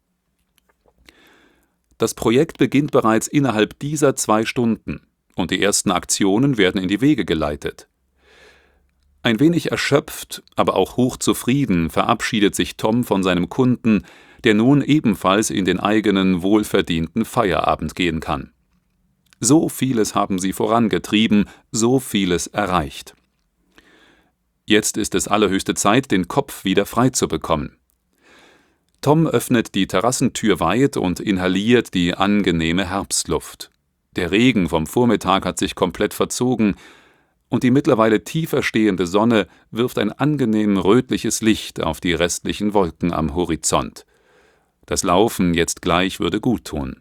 S2: Das Projekt beginnt bereits innerhalb dieser 2 Stunden und die ersten Aktionen werden in die Wege geleitet. Ein wenig erschöpft, aber auch hochzufrieden verabschiedet sich Tom von seinem Kunden, der nun ebenfalls in den eigenen wohlverdienten Feierabend gehen kann. So vieles haben sie vorangetrieben, so vieles erreicht. Jetzt ist es allerhöchste Zeit, den Kopf wieder frei zu bekommen. Tom öffnet die Terrassentür weit und inhaliert die angenehme Herbstluft. Der Regen vom Vormittag hat sich komplett verzogen und die mittlerweile tiefer stehende Sonne wirft ein angenehm rötliches Licht auf die restlichen Wolken am Horizont. Das Laufen jetzt gleich würde guttun.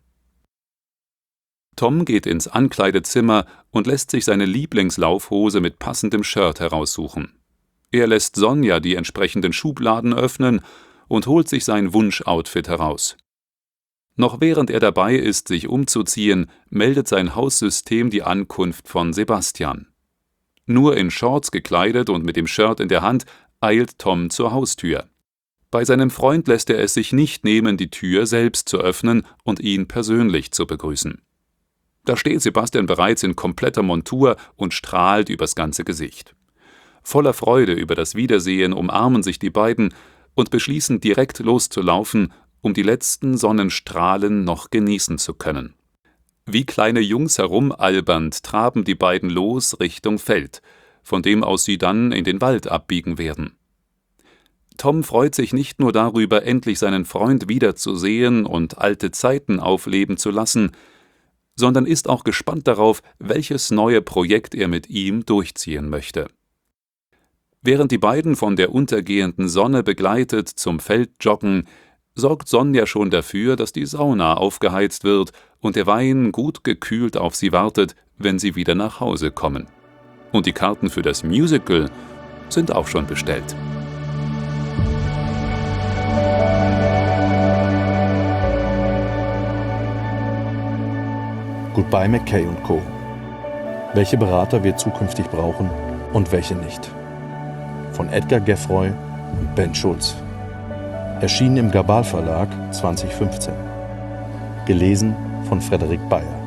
S2: Tom geht ins Ankleidezimmer und lässt sich seine Lieblingslaufhose mit passendem Shirt heraussuchen. Er lässt Sonja die entsprechenden Schubladen öffnen und holt sich sein Wunsch-Outfit heraus. Noch während er dabei ist, sich umzuziehen, meldet sein Haussystem die Ankunft von Sebastian. Nur in Shorts gekleidet und mit dem Shirt in der Hand eilt Tom zur Haustür. Bei seinem Freund lässt er es sich nicht nehmen, die Tür selbst zu öffnen und ihn persönlich zu begrüßen. Da steht Sebastian bereits in kompletter Montur und strahlt übers ganze Gesicht. Voller Freude über das Wiedersehen umarmen sich die beiden und beschließen direkt loszulaufen, um die letzten Sonnenstrahlen noch genießen zu können. Wie kleine Jungs herumalbernd traben die beiden los Richtung Feld, von dem aus sie dann in den Wald abbiegen werden. Tom freut sich nicht nur darüber, endlich seinen Freund wiederzusehen und alte Zeiten aufleben zu lassen, sondern ist auch gespannt darauf, welches neue Projekt er mit ihm durchziehen möchte. Während die beiden von der untergehenden Sonne begleitet zum Feld joggen, sorgt Sonja schon dafür, dass die Sauna aufgeheizt wird und der Wein gut gekühlt auf sie wartet, wenn sie wieder nach Hause kommen. Und die Karten für das Musical sind auch schon bestellt.
S1: Goodbye McKay & Co. Welche Berater wir zukünftig brauchen und welche nicht. Von Edgar Geffroy und Ben Schulz. Erschienen im Gabal Verlag 2015. Gelesen von Frederik Bayer.